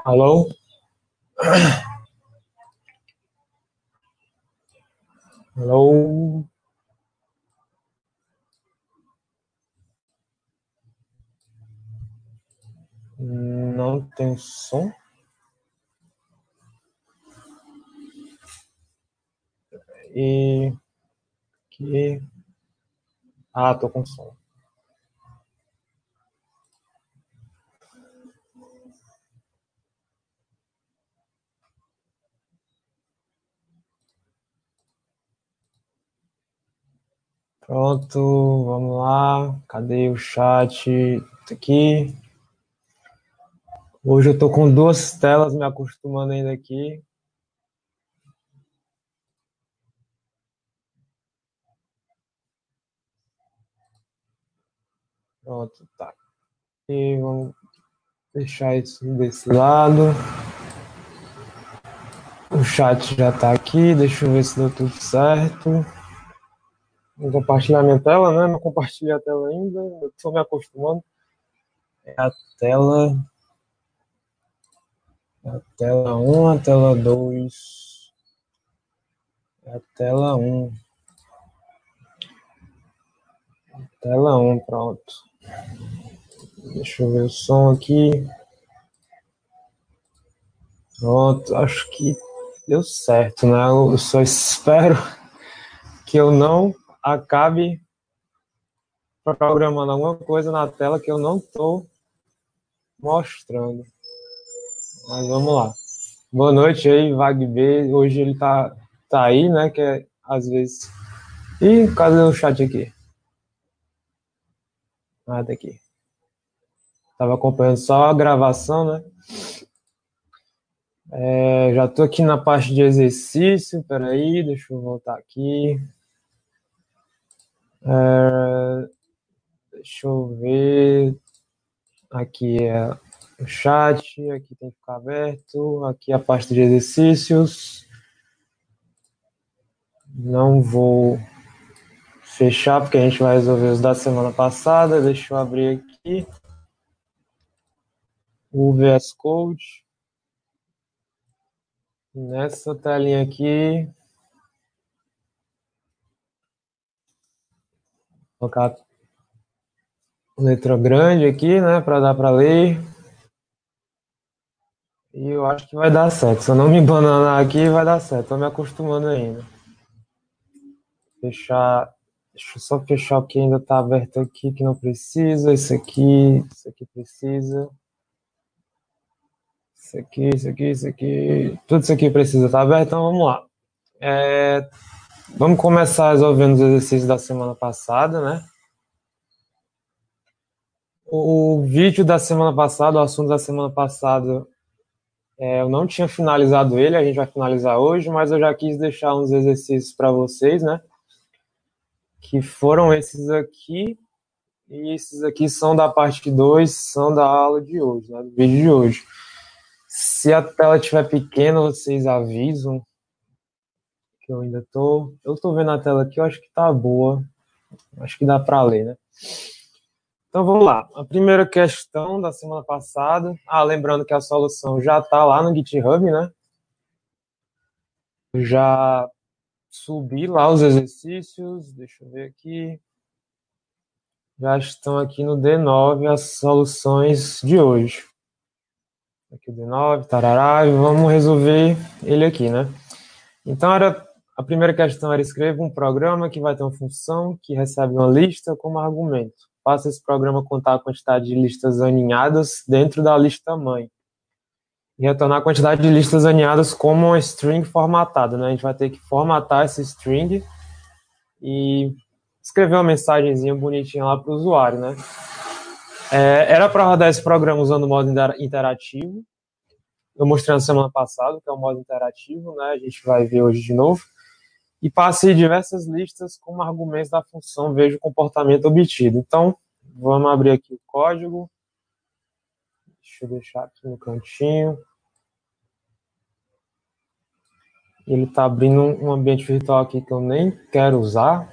Alô? Alô? Não tem som? E que. Ah, tô com som. Pronto, vamos lá. Cadê o chat? Tá aqui. Hoje eu tô com duas telas me acostumando ainda aqui. Pronto, tá. E vamos deixar isso desse lado. O chat já tá aqui. Deixa eu ver se deu tudo certo. Vou compartilhar minha tela, né? Não compartilhei a tela ainda. Eu tô me acostumando. É a tela. A tela 1, a tela 2. A tela 1. Tela 1, pronto. Deixa eu ver o som aqui. Pronto, acho que deu certo, né? Eu só espero que eu não acabe programando alguma coisa na tela que eu não estou mostrando. Mas vamos lá. Boa noite aí, VagB. Hoje ele tá aí, né? Que é, às vezes. Ih, cadê o chat aqui? Ah, tá aqui. Tava acompanhando só a gravação, né? Já tô aqui na parte de exercício. Peraí, deixa eu voltar aqui. Deixa eu ver. Aqui é o chat, aqui tem que ficar aberto. Aqui é a parte de exercícios. Não vou fechar porque a gente vai resolver os da semana passada. Deixa eu abrir aqui o VS Code. Nessa telinha aqui, colocar letra grande aqui, né, para dar para ler. E eu acho que vai dar certo. Se eu não me bananar aqui, vai dar certo. Tô me acostumando ainda. Fechar. Deixa eu só fechar o que ainda tá aberto aqui, que não precisa. Isso aqui precisa. Isso aqui. Tudo isso aqui precisa estar aberto, então vamos lá. Vamos começar resolvendo os exercícios da semana passada, né? O vídeo da semana passada, o assunto da semana passada, eu não tinha finalizado ele, a gente vai finalizar hoje, mas eu já quis deixar uns exercícios para vocês, né? Que foram esses aqui, e esses aqui são da parte 2, são da aula de hoje, né? Do vídeo de hoje. Se a tela estiver pequena, vocês avisam, que eu ainda tô. Eu tô vendo a tela aqui, eu acho que tá boa. Acho que dá para ler, né? Então vamos lá. A primeira questão da semana passada. Lembrando que a solução já está lá no GitHub, né? Eu já subi lá os exercícios. Deixa eu ver aqui. Já estão aqui no D9 as soluções de hoje. Aqui o D9, tarará, e vamos resolver ele aqui, né? Então a primeira questão era escreva um programa que vai ter uma função que recebe uma lista como argumento. Faça esse programa contar a quantidade de listas aninhadas dentro da lista mãe. E retornar a quantidade de listas aninhadas como uma string formatada, né? A gente vai ter que formatar essa string e escrever uma mensagenzinha bonitinha lá para o usuário, né? Era para rodar esse programa usando o modo interativo. Eu mostrei na semana passada, que é o modo interativo, né? A gente vai ver hoje de novo. E passe diversas listas como argumentos da função veja o comportamento obtido. Então, vamos abrir aqui o código. Deixa eu deixar aqui no cantinho. Ele está abrindo um ambiente virtual aqui que eu nem quero usar.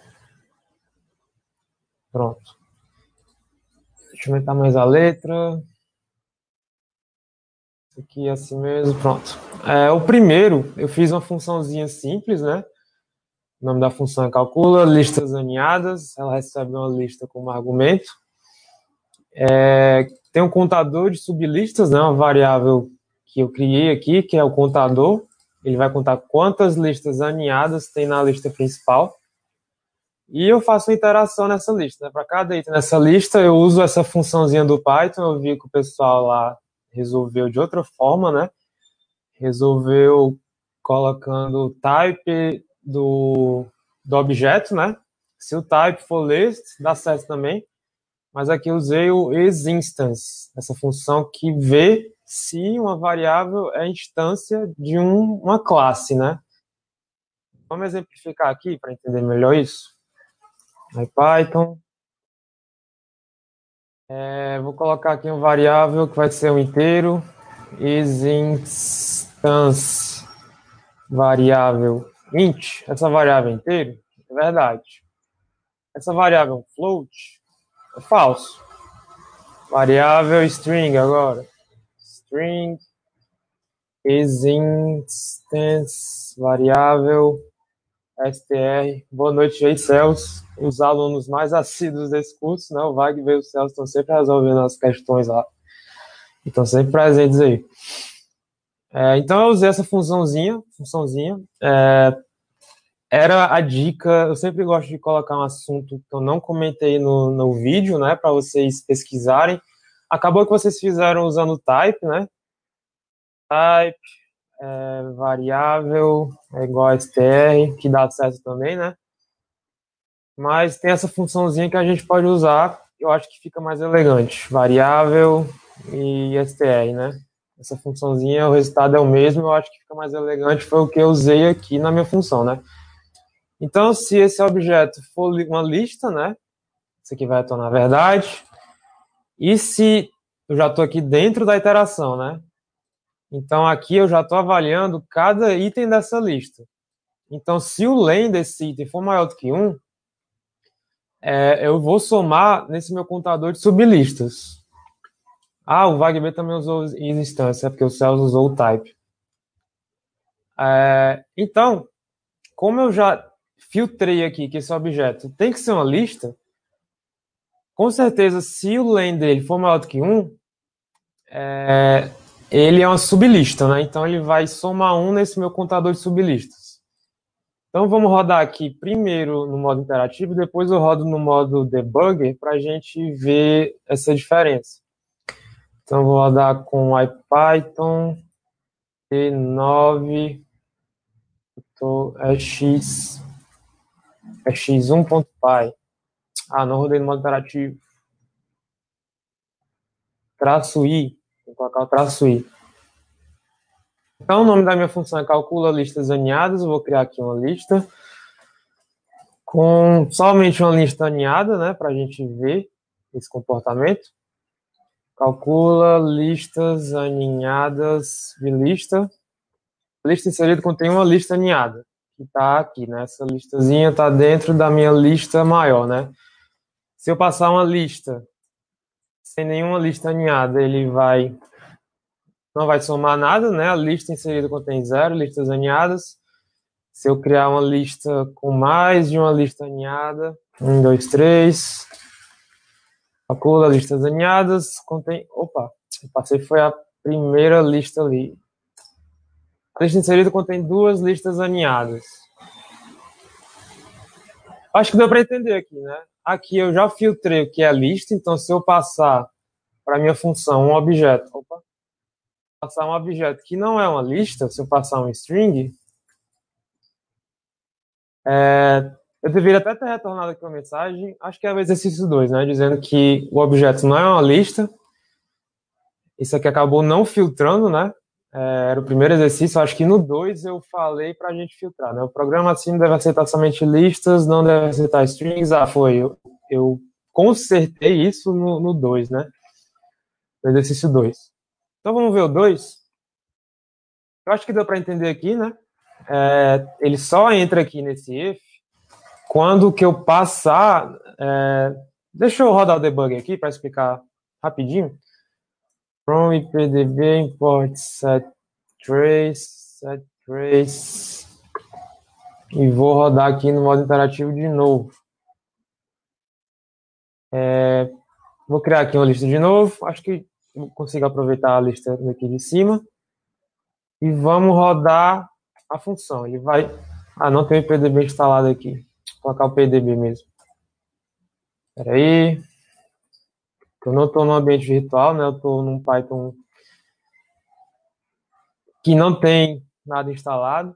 Pronto. Deixa eu aumentar mais a letra. Aqui assim mesmo, pronto. O primeiro, eu fiz uma funçãozinha simples, né? O nome da função é calcula listas aninhadas. Ela recebe uma lista como argumento. Tem um contador de sublistas, né? Uma variável que eu criei aqui, que é o contador. Ele vai contar quantas listas aninhadas tem na lista principal. E eu faço uma interação nessa lista, né? Para cada item nessa lista, eu uso essa funçãozinha do Python. Eu vi que o pessoal lá resolveu de outra forma, né? Resolveu colocando o type do objeto, né? Se o type for list, dá certo também. Mas aqui eu usei o isInstance, essa função que vê se uma variável é instância de uma classe, né? Vamos exemplificar aqui para entender melhor isso. Python. Vou colocar aqui uma variável que vai ser um inteiro. isInstance variável int. Essa variável é inteiro? É verdade. Essa variável é um float? É falso. Variável string agora. String isInstance variável str. Boa noite aí, Celso. Os alunos mais assíduos desse curso, né? O Wagner e o Celso estão sempre resolvendo as questões lá. Estão sempre presentes aí. Então eu usei essa funçãozinha. Era a dica. Eu sempre gosto de colocar um assunto que eu não comentei no vídeo, né? Para vocês pesquisarem. Acabou que vocês fizeram usando o type, né? Type, variável, é igual a str, que dá certo também, né? Mas tem essa funçãozinha que a gente pode usar, eu acho que fica mais elegante. Variável e str, né? Essa funçãozinha, o resultado é o mesmo, eu acho que fica mais elegante, foi o que eu usei aqui na minha função, né? Então, se esse objeto for uma lista, né? Isso aqui vai retornar a verdade. E se eu já estou aqui dentro da iteração, né? Então, aqui eu já estou avaliando cada item dessa lista. Então, se o len desse item for maior do que 1, eu vou somar nesse meu contador de sublistas. O Wagner também usou instância, porque o Celso usou o type. Então, como eu já filtrei aqui que esse objeto tem que ser uma lista, com certeza, se o len dele for maior do que 1, ele é uma sublista, né? Então, ele vai somar 1 nesse meu contador de sublistas. Então, vamos rodar aqui primeiro no modo interativo, depois eu rodo no modo debugger para a gente ver essa diferença. Então, vou rodar com IPython T9 x1.py. Não rodei no modo interativo. Traço I. Vou colocar o traço I. Então, o nome da minha função é calcula listas aninhadas. Eu vou criar aqui uma lista com somente uma lista aninhada, né, para a gente ver esse comportamento. Calcula listas aninhadas de lista. A lista inserida contém uma lista aninhada, que está aqui, né? Essa listazinha está dentro da minha lista maior, né? Se eu passar uma lista sem nenhuma lista aninhada, ele não vai somar nada, né? A lista inserida contém 0 listas aninhadas. Se eu criar uma lista com mais de uma lista aninhada, 1, 2, 3, calcula listas aninhadas, contém... Opa, eu passei, foi a primeira lista ali. A lista inserida contém 2 listas aninhadas. Acho que deu para entender aqui, né? Aqui eu já filtrei o que é a lista, então se eu passar para minha função um objeto, passar um objeto que não é uma lista, se eu passar um string, eu deveria até ter retornado aqui uma mensagem, acho que é o exercício 2, né? Dizendo que o objeto não é uma lista. Isso aqui acabou não filtrando, né? Era o primeiro exercício, acho que no 2 eu falei para a gente filtrar, né? O programa assim deve aceitar somente listas, não deve aceitar strings. Foi. Eu consertei isso no 2, né? No exercício 2. Então vamos ver o 2. Eu acho que deu para entender aqui, né? Ele só entra aqui nesse if quando que eu passar. Deixa eu rodar o debug aqui para explicar rapidinho. From IPDB import set trace e vou rodar aqui no modo interativo de novo. Vou criar aqui uma lista de novo. Acho que eu consigo aproveitar a lista daqui de cima. E vamos rodar a função. Ele vai... não tem o PDB instalado aqui. Vou colocar o PDB mesmo. Espera aí. Eu não estou no ambiente virtual, né? Eu estou num Python que não tem nada instalado.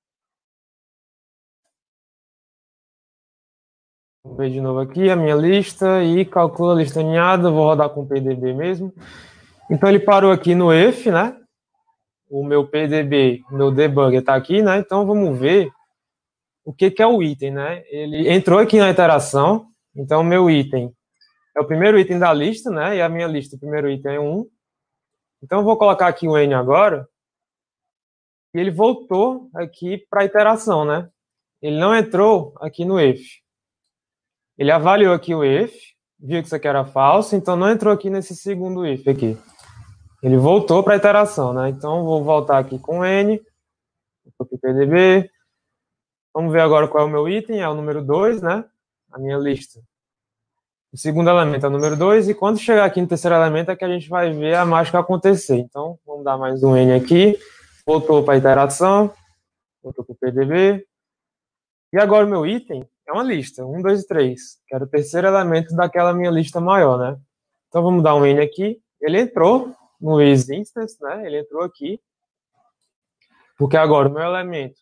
Vou ver de novo aqui a minha lista e calcula a lista aninhada. Vou rodar com o PDB mesmo. Então ele parou aqui no if, né? O meu PDB, o meu debugger está aqui, né? Então vamos ver o que é o item, né? Ele entrou aqui na iteração. Então o meu item é o primeiro item da lista, né? E a minha lista, o primeiro item é 1. Então eu vou colocar aqui o n agora. E ele voltou aqui para a iteração, né? Ele não entrou aqui no if. Ele avaliou aqui o if, viu que isso aqui era falso, então não entrou aqui nesse segundo if aqui. Ele voltou para a iteração, né? Então vou voltar aqui com n, vou para o PDB. Vamos ver agora qual é o meu item, é o número 2, né? A minha lista. O segundo elemento é o número 2, e quando chegar aqui no terceiro elemento é que a gente vai ver a mágica acontecer. Então, vamos dar mais um n aqui. Voltou para a iteração, voltou para o PDB. E agora o meu item é uma lista, 1, 2 e 3, que era o terceiro elemento daquela minha lista maior, né? Então vamos dar um n aqui. Ele entrou no isInstance, né? Ele entrou aqui. Porque agora o meu elemento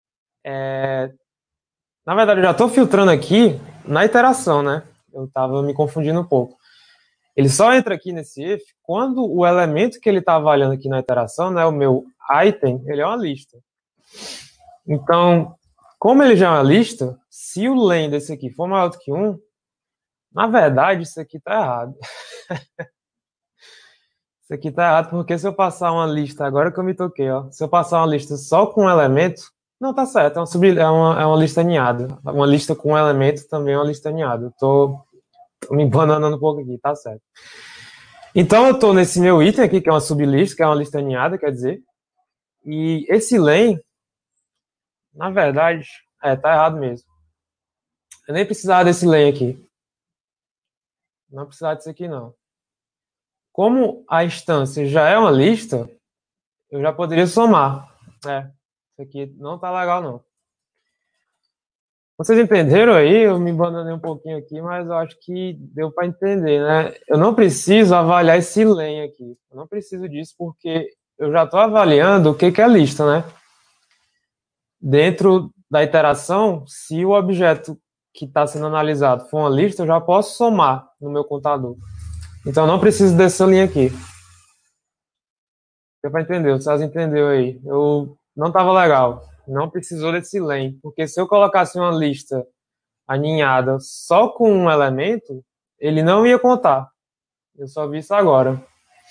Na verdade, eu já estou filtrando aqui na iteração, né? Eu estava me confundindo um pouco. Ele só entra aqui nesse if quando o elemento que ele está avaliando aqui na iteração, né? O meu item, ele é uma lista. Então, como ele já é uma lista, se o len desse aqui for maior do que 1, na verdade, isso aqui está errado. Isso aqui está errado, porque se eu passar uma lista, agora que eu me toquei, ó, se eu passar uma lista só com um elemento, não, tá certo, é uma lista aninhada. Uma lista com um elemento também é uma lista aninhada. Eu tô me bananando um pouco aqui, tá certo. Então eu tô nesse meu item aqui, que é uma sublista, que é uma lista aninhada, quer dizer, e esse len, na verdade, tá errado mesmo. Eu nem precisava desse len aqui. Não precisava disso aqui, não. Como a instância já é uma lista, eu já poderia somar. Isso aqui não tá legal, não. Vocês entenderam aí? Eu me bananei um pouquinho aqui, mas eu acho que deu para entender, né? Eu não preciso avaliar esse len aqui. Eu não preciso disso porque eu já estou avaliando o que é lista, né? Dentro da iteração, se o objeto que está sendo analisado for uma lista, eu já posso somar no meu contador. Então, eu não preciso dessa linha aqui. Deu para entender? Vocês entenderam aí? Eu não estava legal. Não precisou desse len, porque se eu colocasse uma lista aninhada só com um elemento, ele não ia contar. Eu só vi isso agora.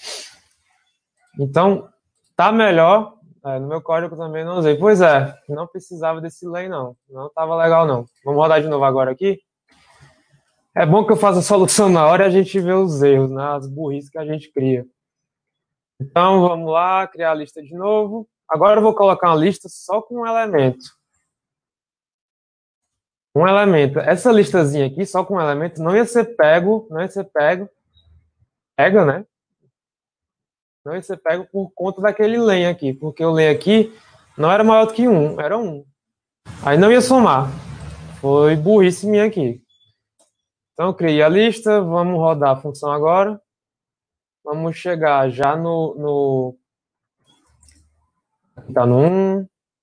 Então, tá melhor. No meu código também não usei. Pois é, não precisava desse len, não. Não estava legal, não. Vamos rodar de novo agora aqui. É bom que eu faça a solução na hora e a gente vê os erros, né? As burrices que a gente cria. Então, vamos lá, criar a lista de novo. Agora eu vou colocar uma lista só com um elemento. Um elemento. Essa listazinha aqui, só com um elemento, não ia ser pego, pega, né? Não ia ser pego por conta daquele len aqui, porque o len aqui não era maior do que 1, era 1. Aí não ia somar. Foi burrice minha aqui. Então, eu criei a lista, vamos rodar a função agora. Vamos chegar já aqui tá no 1,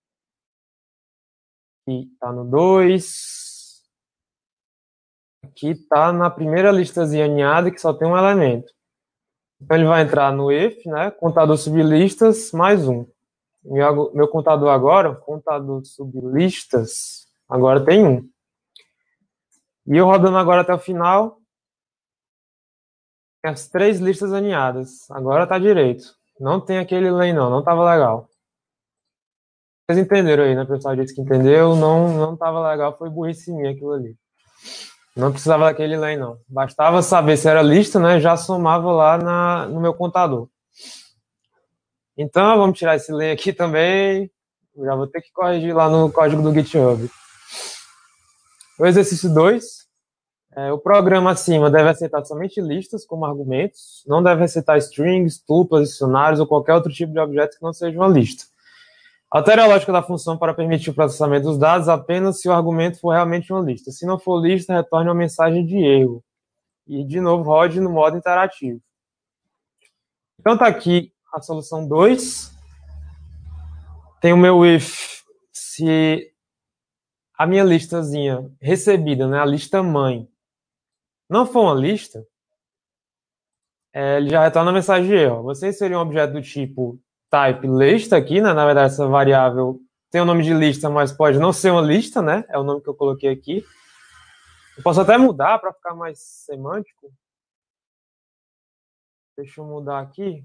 aqui tá no 2, aqui tá na primeira listazinha aninhada que só tem um elemento. Então, ele vai entrar no if, né? Contador sublistas, mais 1. Meu contador agora, contador sublistas, agora tem 1. E eu rodando agora até o final, tem as 3 listas aninhadas. Agora tá direito. Não tem aquele len não tava legal. Vocês entenderam aí, né, pessoal? Disse que entendeu, não tava legal, foi burrice minha aquilo ali. Não precisava daquele len, não. Bastava saber se era lista, né? Já somava lá no meu contador. Então, vamos tirar esse len aqui também. Eu já vou ter que corrigir lá no código do GitHub. O exercício 2. O programa acima deve aceitar somente listas como argumentos, não deve aceitar strings, tuplas, dicionários ou qualquer outro tipo de objeto que não seja uma lista. Altere a lógica da função para permitir o processamento dos dados apenas se o argumento for realmente uma lista. Se não for lista, retorne uma mensagem de erro. E, de novo, rode no modo interativo. Então, está aqui a solução 2. Tem o meu if. Se a minha listazinha recebida, né, a lista mãe, não for uma lista, ele já retorna a mensagem de erro. Você inserir um objeto do tipo type lista aqui, né? Na verdade, essa variável tem o nome de lista, mas pode não ser uma lista, né? É o nome que eu coloquei aqui. Eu posso até mudar para ficar mais semântico. Deixa eu mudar aqui.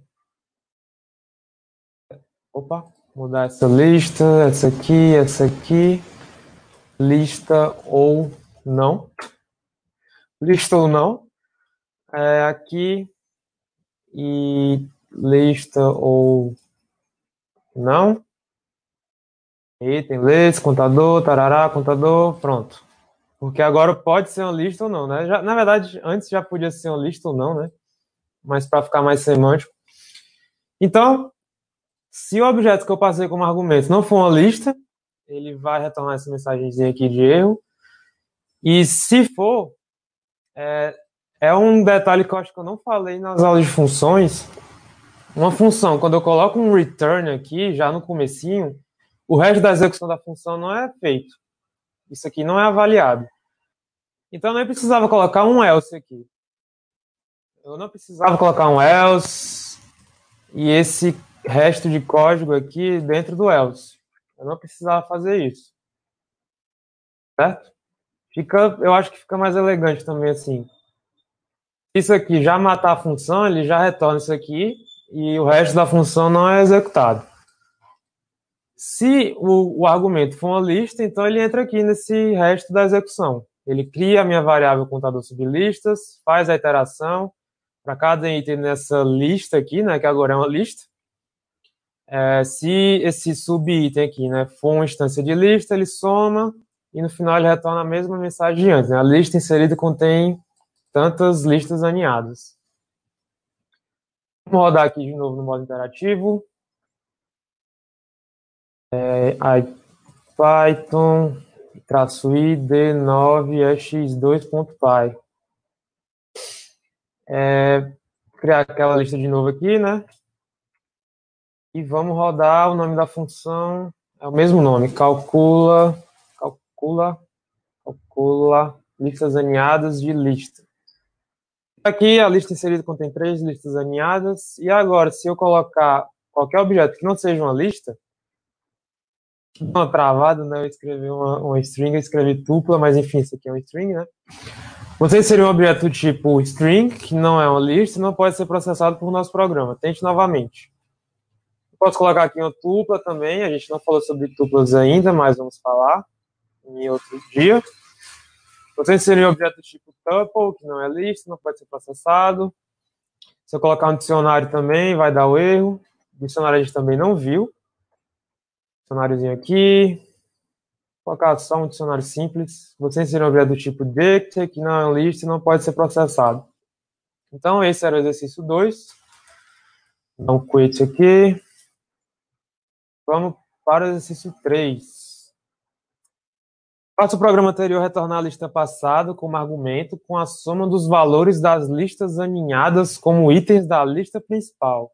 Opa, mudar essa lista, essa aqui. Lista ou não. Lista ou não. Aqui. E lista ou não. Item, list, contador, tarará, contador, pronto. Porque agora pode ser uma lista ou não, né? Já, na verdade, antes já podia ser uma lista ou não, né? Mas para ficar mais semântico. Então, se o objeto que eu passei como argumento não for uma lista, ele vai retornar essa mensagenzinha aqui de erro. E se for, é um detalhe que eu acho que eu não falei nas aulas de funções. Uma função, quando eu coloco um return aqui, já no comecinho, o resto da execução da função não é feito. Isso aqui não é avaliado. Então, eu nem precisava colocar um else aqui. Eu não precisava colocar um else e esse resto de código aqui dentro do else. Eu não precisava fazer isso. Certo? Eu acho que fica mais elegante também assim. Isso aqui já matar a função, ele já retorna isso aqui e o resto da função não é executado. Se o argumento for uma lista, então ele entra aqui nesse resto da execução. Ele cria a minha variável contador sublistas, faz a iteração para cada item nessa lista aqui, né, que agora é uma lista. Se esse subitem aqui, né, for uma instância de lista, ele soma e no final ele retorna a mesma mensagem de antes. Né? A lista inserida contém tantas listas aninhadas. Vamos rodar aqui de novo no modo interativo. Python -id9x2.py. Criar aquela lista de novo aqui, né? E vamos rodar o nome da função, é o mesmo nome, calcula listas aninhadas de lista. Aqui a lista inserida contém 3 listas aninhadas. E agora, se eu colocar qualquer objeto que não seja uma lista, uma travada, né? Eu escrevi uma string, eu escrevi tupla, mas enfim, isso aqui é uma string, né? Você inserir um objeto tipo string, que não é uma lista, não pode ser processado por nosso programa. Tente novamente. Posso colocar aqui uma tupla também. A gente não falou sobre tuplas ainda, mas vamos falar em outro dia. Você inserir um objeto tipo tuple, que não é lista, não pode ser processado. Se eu colocar um dicionário também, vai dar o erro. O dicionário a gente também não viu. Dicionáriozinho aqui. Vou colocar só um dicionário simples. Você inserir um objeto do tipo dict, que não é uma lista e não pode ser processado. Então, esse era o exercício 2. Dá um quit aqui. Vamos para o exercício 3. Faça o programa anterior retornar a lista passada como argumento com a soma dos valores das listas aninhadas como itens da lista principal.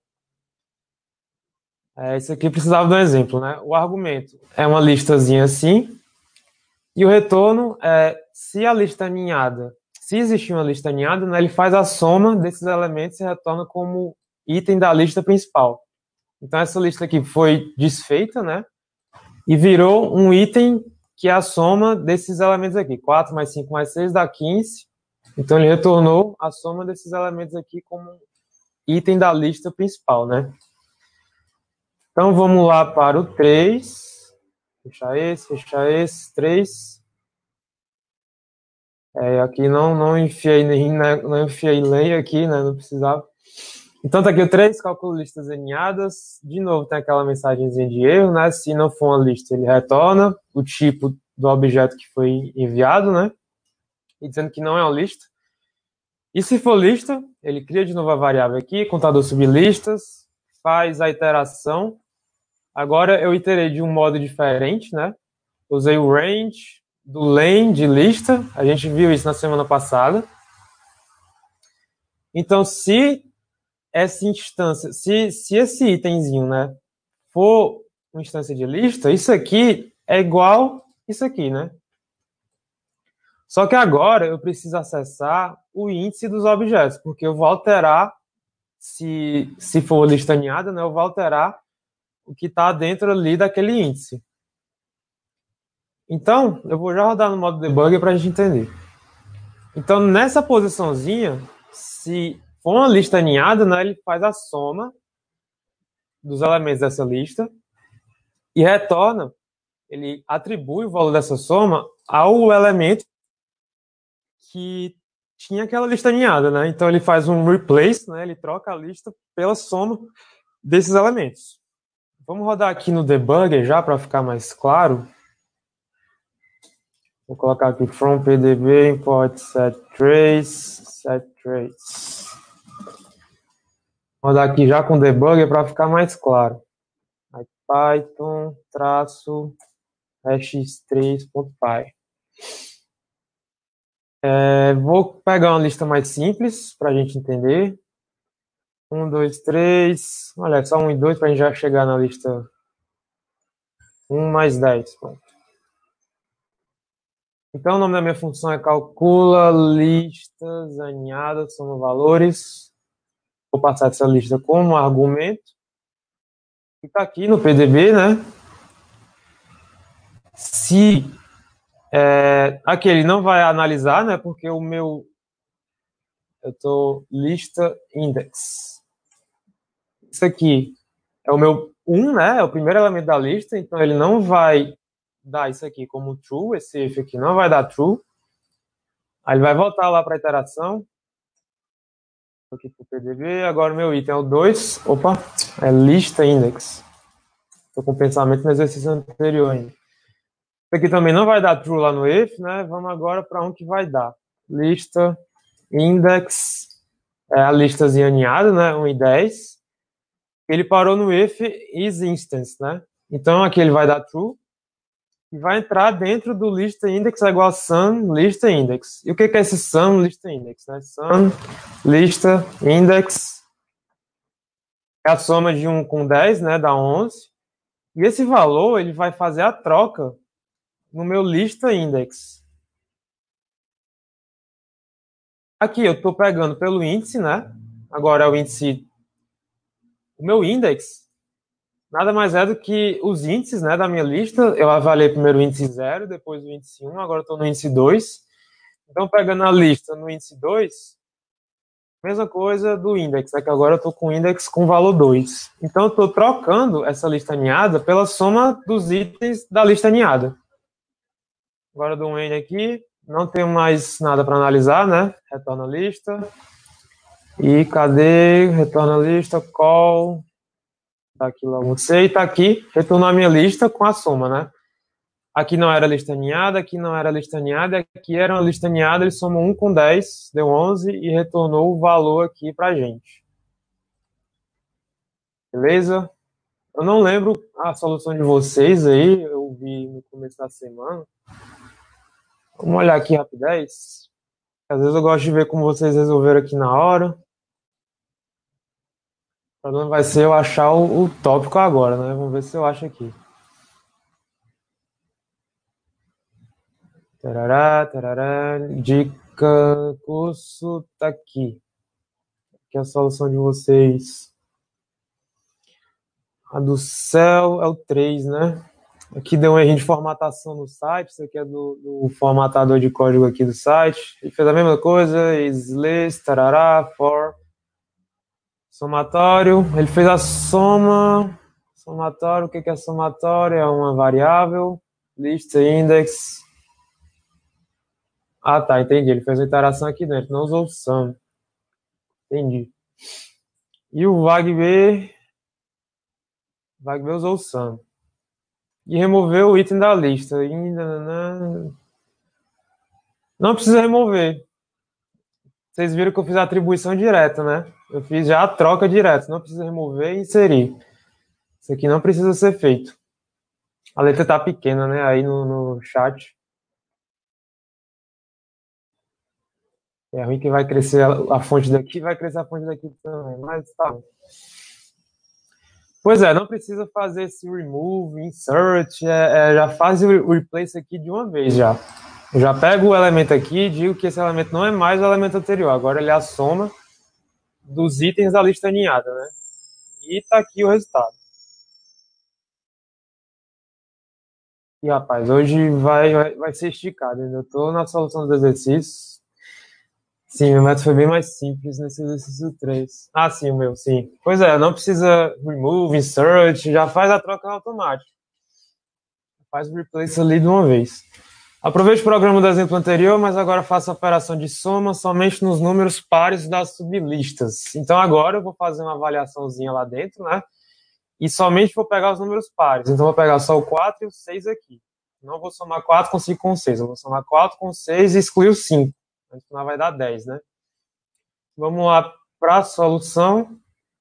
Isso aqui precisava de um exemplo, né? O argumento é uma listazinha assim e o retorno é se a lista aninhada, se existir uma lista aninhada, né, ele faz a soma desses elementos e retorna como item da lista principal. Então essa lista aqui foi desfeita, né? E virou um item que é a soma desses elementos aqui. 4 mais 5 mais 6 dá 15. Então ele retornou a soma desses elementos aqui como item da lista principal, né? Então vamos lá para o 3. Fechar esse, 3. Aqui não enfiei nem, né, não enfiei lei aqui, né? Não precisava. Então tá aqui o 3, calcula listas aninhadas. De novo tem aquela mensagenzinha de erro, né? Se não for uma lista, ele retorna o tipo do objeto que foi enviado, né? E dizendo que não é uma lista. E se for lista, ele cria de novo a variável aqui, contador sublistas, faz a iteração. Agora eu iterei de um modo diferente, né? Usei o range do len de lista. A gente viu isso na semana passada. Então, se essa instância, se esse itemzinho, né, for uma instância de lista, isso aqui é igual isso aqui, né? Só que agora eu preciso acessar o índice dos objetos, porque eu vou alterar, se for lista aninhada, né, eu vou alterar o que está dentro ali daquele índice. Então, eu vou já rodar no modo debugger para a gente entender. Então, nessa posiçãozinha, se for uma lista aninhada, né, ele faz a soma dos elementos dessa lista e retorna, ele atribui o valor dessa soma ao elemento que tinha aquela lista aninhada, né? Então ele faz um replace, né? Ele troca a lista pela soma desses elementos. Vamos rodar aqui no debugger já para ficar mais claro. Vou colocar aqui from pdb import set trace. Vou rodar aqui já com debugger para ficar mais claro. Aí, Python traço x3.py. Vou pegar uma lista mais simples para a gente entender. 1, 2, 3. Olha, só 1 e 2 para a gente já chegar na lista 1 mais 10. Pronto. Então, o nome da minha função é calcula listas aninhadas, soma valores. Vou passar essa lista como argumento. E está aqui no PDB, né? Se aqui ele não vai analisar, né? Porque o meu eu tô lista index. Isso aqui é o meu 1, né? É o primeiro elemento da lista, então ele não vai dar isso aqui como true, esse if aqui não vai dar true. Aí ele vai voltar lá para a iteração. Aqui para o PDB, agora o meu item é o 2. Opa, é lista index. Estou com o pensamento no exercício anterior ainda. Isso aqui também não vai dar true lá no if, né? Vamos agora para um que vai dar. Lista index, é a listazinha aninhada, né? 1 e 10. Ele parou no if is instance, né? Então aqui ele vai dar true e vai entrar dentro do lista index é igual a sum lista index. E o que é esse sum lista index, né? Sum lista index é a soma de 1 com 10, né? Dá 11. E esse valor ele vai fazer a troca no meu lista index. Aqui eu estou pegando pelo índice, né? Agora é o índice. O meu index nada mais é do que os índices, né, da minha lista. Eu avaliei primeiro o índice 0, depois o índice 1, agora estou no índice 2. Então, pegando a lista no índice 2, mesma coisa do index, é que agora eu estou com o index com valor 2. Então, eu estou trocando essa lista aninhada pela soma dos itens da lista aninhada. Agora eu dou um N aqui, não tenho mais nada para analisar, né? Retorna a lista. E cadê? Retorna a lista, call. Tá aqui logo C, tá aqui, retornou a minha lista com a soma, né? Aqui não era lista aninhada, aqui não era lista aninhada, aqui era uma lista aninhada, ele somou 1 com 10, deu 11 e retornou o valor aqui pra gente. Beleza? Eu não lembro a solução de vocês aí, eu vi no começo da semana. Vamos olhar aqui rapidez. Às vezes eu gosto de ver como vocês resolveram aqui na hora. O problema vai ser eu achar o tópico agora, né? Vamos ver se eu acho aqui. Tarará, tarará, dica, curso, tá aqui. Aqui é a solução de vocês. A do céu é o 3, né? Aqui deu um erro de formatação no site. Isso aqui é do formatador de código aqui do site. Ele fez a mesma coisa, islist, tarará, for, somatório. Ele fez a soma. Somatório, o que é somatório? É uma variável. Lista index. Ah, tá, entendi. Ele fez a interação aqui dentro, não usou o sum. Entendi. E o VagB usou o sum. E removeu o item da lista. Não precisa remover. Vocês viram que eu fiz a atribuição direta, né? Eu fiz já a troca direta. Não precisa remover e inserir. Isso aqui não precisa ser feito. A letra tá pequena, né? Aí no chat. É ruim que vai crescer a fonte daqui, vai crescer a fonte daqui também. Mas tá bom. Pois é, não precisa fazer esse remove, insert, já faz o replace aqui de uma vez já. Eu já pego o elemento aqui e digo que esse elemento não é mais o elemento anterior, agora ele é a soma dos itens da lista aninhada, né? E tá aqui o resultado. E rapaz, hoje vai ser esticado, ainda tô na solução dos exercícios. Sim, meu método foi bem mais simples nesse exercício 3. Ah, sim, o meu, sim. Pois é, não precisa remove, insert, já faz a troca automática. Faz o replace ali de uma vez. Aproveite o programa do exemplo anterior, mas agora faça a operação de soma somente nos números pares das sublistas. Então agora eu vou fazer uma avaliaçãozinha lá dentro, né? E somente vou pegar os números pares. Então vou pegar só o 4 e o 6 aqui. Não vou somar 4 com 5 com 6. Eu vou somar 4 com 6 e excluir o 5. No final vai dar 10, né? Vamos lá para a solução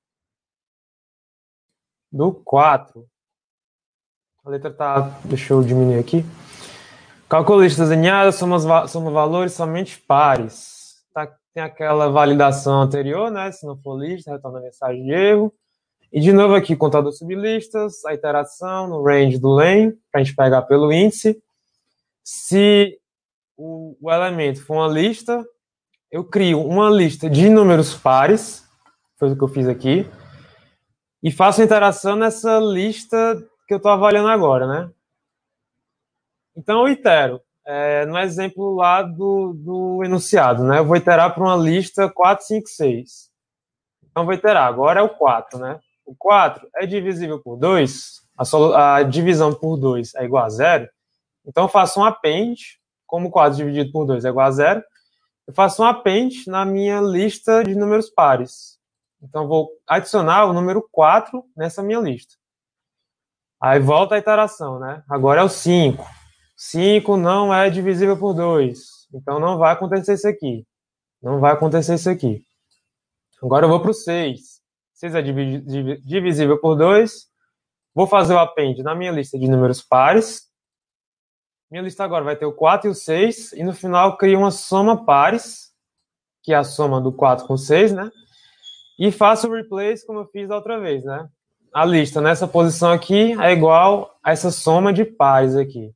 do 4. A letra tá... Deixa eu diminuir aqui. Calcula listas alinhadas, soma valores somente pares. Tá, tem aquela validação anterior, né? Se não for lista, retorna a mensagem de erro. E de novo aqui, contador sublistas, a iteração no range do len, para a gente pegar pelo índice. Se o elemento for uma lista, eu crio uma lista de números pares, foi o que eu fiz aqui, e faço a interação nessa lista que eu estou avaliando agora, né? Então eu itero. No exemplo lá do enunciado, né? Eu vou iterar para uma lista 4, 5, 6. Então vou iterar. Agora é o 4, né? O 4 é divisível por 2. A divisão por 2 é igual a zero. Então eu faço um append. Como 4 dividido por 2 é igual a zero, eu faço um append na minha lista de números pares. Então eu vou adicionar o número 4 nessa minha lista. Aí volta a iteração, né? Agora é o 5. 5 não é divisível por 2. Então não vai acontecer isso aqui. Não vai acontecer isso aqui. Agora eu vou para o 6. 6 é divisível por 2. Vou fazer o append na minha lista de números pares. Minha lista agora vai ter o 4 e o 6. E no final eu crio uma soma pares, que é a soma do 4 com o 6, né? E faço o replace como eu fiz da outra vez, né? A lista nessa posição aqui é igual a essa soma de pares aqui.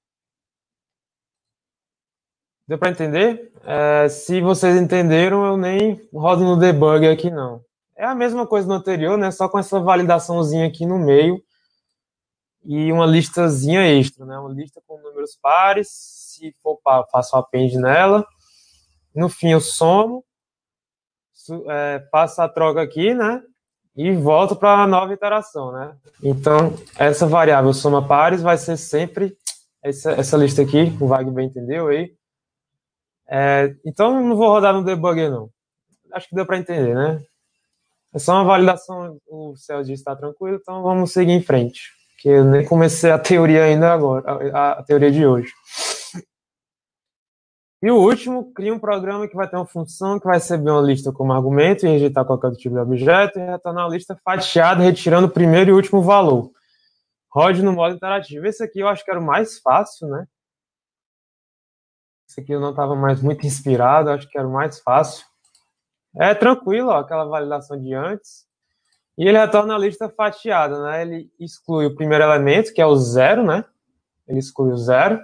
Deu para entender? Se vocês entenderam, eu nem rodo no debug aqui não. É a mesma coisa do anterior, né? Só com essa validaçãozinha aqui no meio e uma listazinha extra, né? Uma lista com números pares. Se for par, faço o append nela. No fim eu somo, faço a troca aqui, né? E volto para a nova iteração, né? Então essa variável soma pares vai ser sempre essa lista aqui. O Wagner bem entendeu aí? Então não vou rodar no debugger não. Acho que deu para entender, né? É só uma validação, o Céu disse está tranquilo, então vamos seguir em frente. Que eu nem comecei a teoria ainda agora, a teoria de hoje. E o último, cria um programa que vai ter uma função que vai receber uma lista como argumento e rejeitar qualquer outro tipo de objeto e retornar a lista fatiada, retirando o primeiro e último valor. Rode no modo interativo. Esse aqui eu acho que era o mais fácil, né? Esse aqui eu não estava mais muito inspirado, acho que era o mais fácil. É tranquilo, ó, aquela validação de antes. E ele retorna a lista fatiada, né? Ele exclui o primeiro elemento, que é o zero, né? Ele exclui o zero.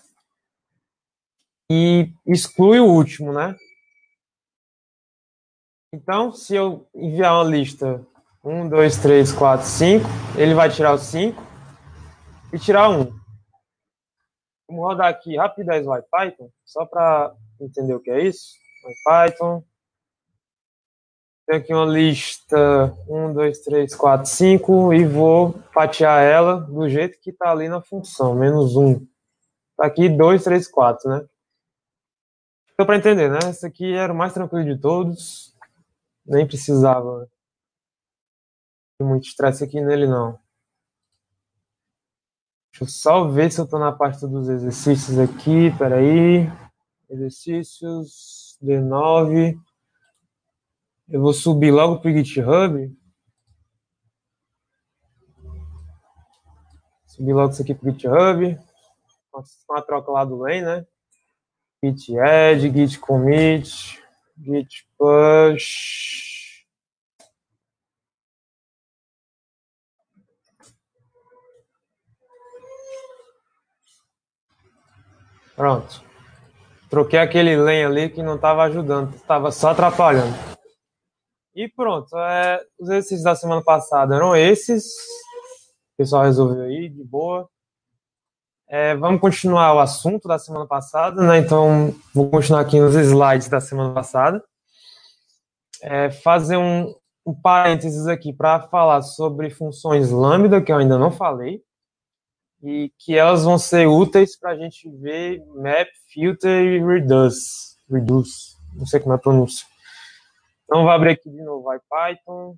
E exclui o último, né? Então, se eu enviar uma lista 1, 2, 3, 4, 5, ele vai tirar o 5 e tirar 1. Vamos rodar aqui rapidez o IPython, só para entender o que é isso. IPython. Tem aqui uma lista 1, 2, 3, 4, 5 e vou fatiar ela do jeito que está ali na função, -1. Está aqui 2, 3, 4, né? Deu para entender, né? Esse aqui era o mais tranquilo de todos. Nem precisava de muito estresse aqui nele, não. Deixa eu só ver se eu estou na parte dos exercícios aqui. Peraí. Exercícios D9. Eu vou subir logo para o GitHub. Subir logo isso aqui para o GitHub. Uma troca lá do Lane, né? Git add, git commit, git push. Pronto. Troquei aquele Lane ali que não estava ajudando, estava só atrapalhando. E pronto. Os exercícios da semana passada eram esses. O pessoal resolveu aí, de boa. Vamos continuar o assunto da semana passada, né? Então, vou continuar aqui nos slides da semana passada. Fazer um parênteses aqui para falar sobre funções lambda, que eu ainda não falei, e que elas vão ser úteis para a gente ver map, filter e reduce. Não sei como é a pronúncia. Então, vou abrir aqui de novo Python.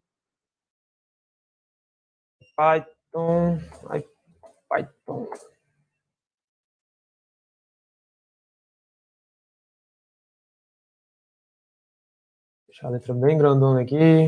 Deixar a letra bem grandona aqui.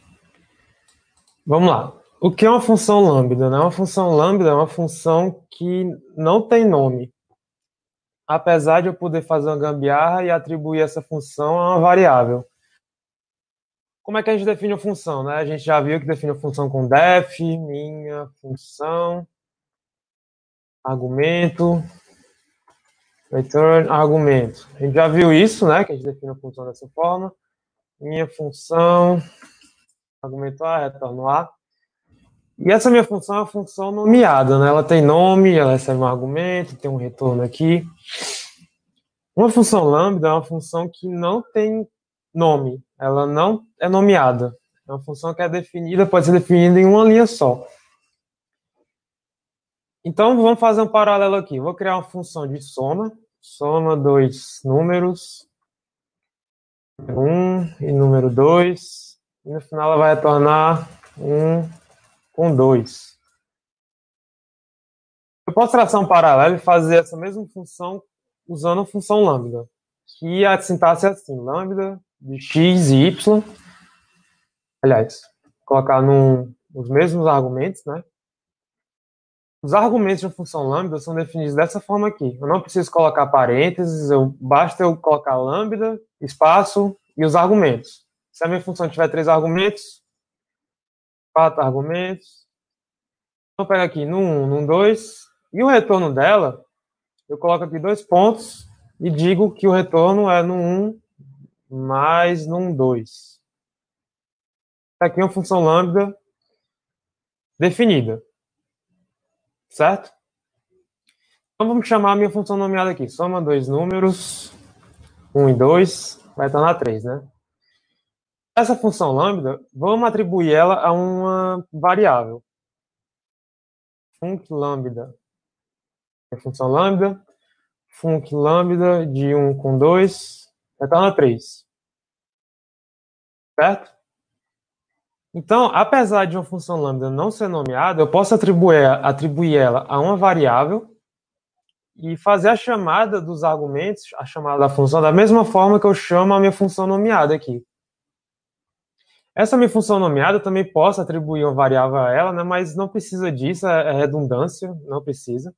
Vamos lá. O que é uma função lambda? Uma função lambda é uma função que não tem nome. Apesar de eu poder fazer uma gambiarra e atribuir essa função a uma variável. Como é que a gente define a função, né? A gente já viu que define a função com def, minha função, argumento, return, argumento. A gente já viu isso, né? Que a gente define a função dessa forma. Minha função, argumento A, retorno A. E essa minha função é uma função nomeada, né? Ela tem nome, ela recebe um argumento, tem um retorno aqui. Uma função lambda é uma função que não tem nome, ela não é nomeada. É uma função que é definida, pode ser definida em uma linha só. Então, vamos fazer um paralelo aqui. Vou criar uma função de soma dois números, número 1 e número 2, e no final ela vai retornar 1 com 2. Eu posso traçar um paralelo e fazer essa mesma função usando a função lambda, que a sintaxe é assim, lambda de x e y, aliás, colocar os mesmos argumentos, né? Os argumentos de uma função lambda são definidos dessa forma aqui. Eu não preciso colocar parênteses, basta eu colocar lambda, espaço e os argumentos. Se a minha função tiver 3 argumentos, 4 argumentos, eu pego aqui no 1, no 2, e o retorno dela, eu coloco aqui 2 pontos e digo que o retorno é no 1 mais no 2. Aqui é uma função lambda definida. Certo? Então vamos chamar a minha função nomeada aqui. Soma dois números, 1 e 2, vai retornar 3, né? Essa função lambda, vamos atribuir ela a uma variável. Func lambda. É a função lambda. Func lambda de 1 com 2, retorna 3. Certo? Então, apesar de uma função lambda não ser nomeada, eu posso atribuir ela a uma variável e fazer a chamada dos argumentos, a chamada da função, da mesma forma que eu chamo a minha função nomeada aqui. Essa minha função nomeada eu também posso atribuir uma variável a ela, né, mas não precisa disso, é redundância, não precisa.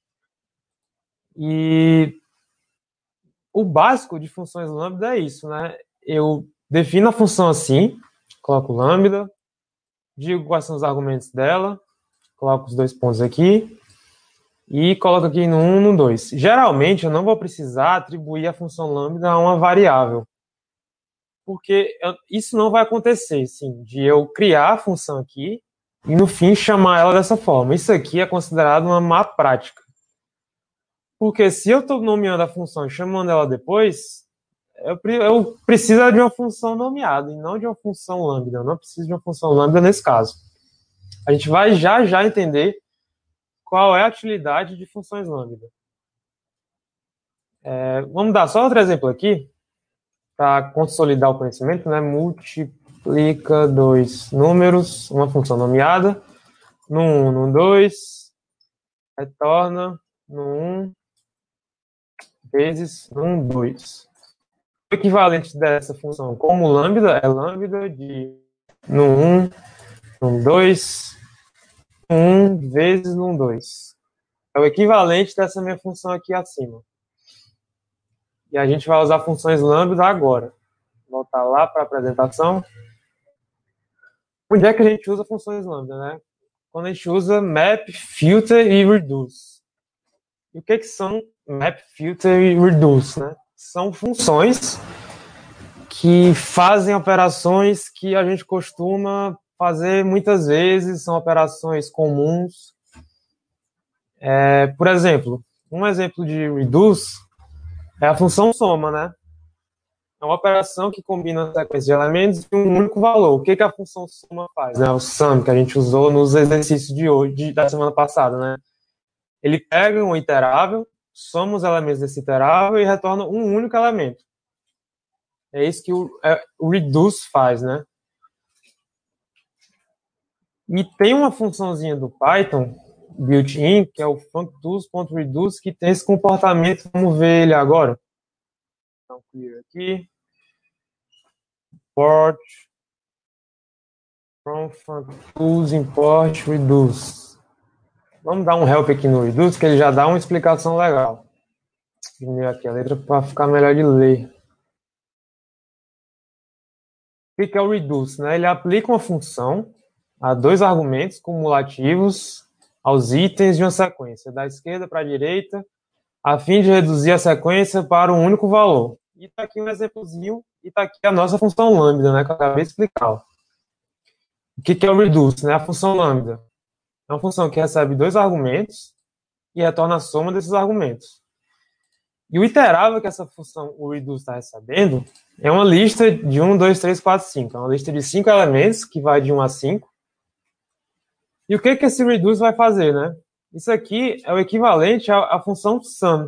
E o básico de funções lambda é isso, né? Eu defino a função assim, coloco lambda, digo quais são os argumentos dela, coloco os 2 pontos aqui, e coloco aqui no 1, no 2. Geralmente, eu não vou precisar atribuir a função lambda a uma variável, porque isso não vai acontecer, sim, de eu criar a função aqui e, no fim, chamar ela dessa forma. Isso aqui é considerado uma má prática. Porque se eu estou nomeando a função e chamando ela depois, eu preciso de uma função nomeada e não de uma função lambda. Eu não preciso de uma função lambda nesse caso. A gente vai já entender qual é a utilidade de funções lambda. Vamos dar só outro exemplo aqui, para consolidar o conhecimento, né? Multiplica dois números, uma função nomeada, no 1, no 2, retorna no 1 vezes no 1, 2. O equivalente dessa função como lambda é lambda de no 1, no 2, 1 vezes no 2. É o equivalente dessa minha função aqui acima. E a gente vai usar funções lambda agora. Voltar lá para a apresentação. Onde é que a gente usa funções lambda, né? Quando a gente usa map, filter e reduce. E o que são map, filter e reduce, né? São funções que fazem operações que a gente costuma fazer muitas vezes, são operações comuns. Por exemplo, um exemplo de reduce é a função soma, né? É uma operação que combina uma sequência de elementos de um único valor. O que a função soma faz? Né? O sum, que a gente usou nos exercícios de hoje, da semana passada, né? Ele pega um iterável, soma os elementos desse iterável e retorna um único elemento. É isso que o reduce faz, né? E tem uma funçãozinha do Python, built-in, que é o functools.reduce, que tem esse comportamento. Vamos ver ele agora. Então, clear aqui. Import from functools, import, reduce. Vamos dar um help aqui no reduce, que ele já dá uma explicação legal. Vou diminuir aqui a letra para ficar melhor de ler. O que é o reduce? Né? Ele aplica uma função a dois argumentos cumulativos aos itens de uma sequência, da esquerda para a direita, a fim de reduzir a sequência para um único valor. E está aqui um exemplozinho, e está aqui a nossa função lambda, né, que eu acabei de explicar. O que é o reduce? Né? A função lambda é uma função que recebe dois argumentos e retorna a soma desses argumentos. E o iterável que essa função, o reduce, está recebendo é uma lista de 1, 2, 3, 4, 5. É uma lista de 5 elementos que vai de 1 a 5. E o que esse reduce vai fazer, né? Isso aqui é o equivalente à função sum.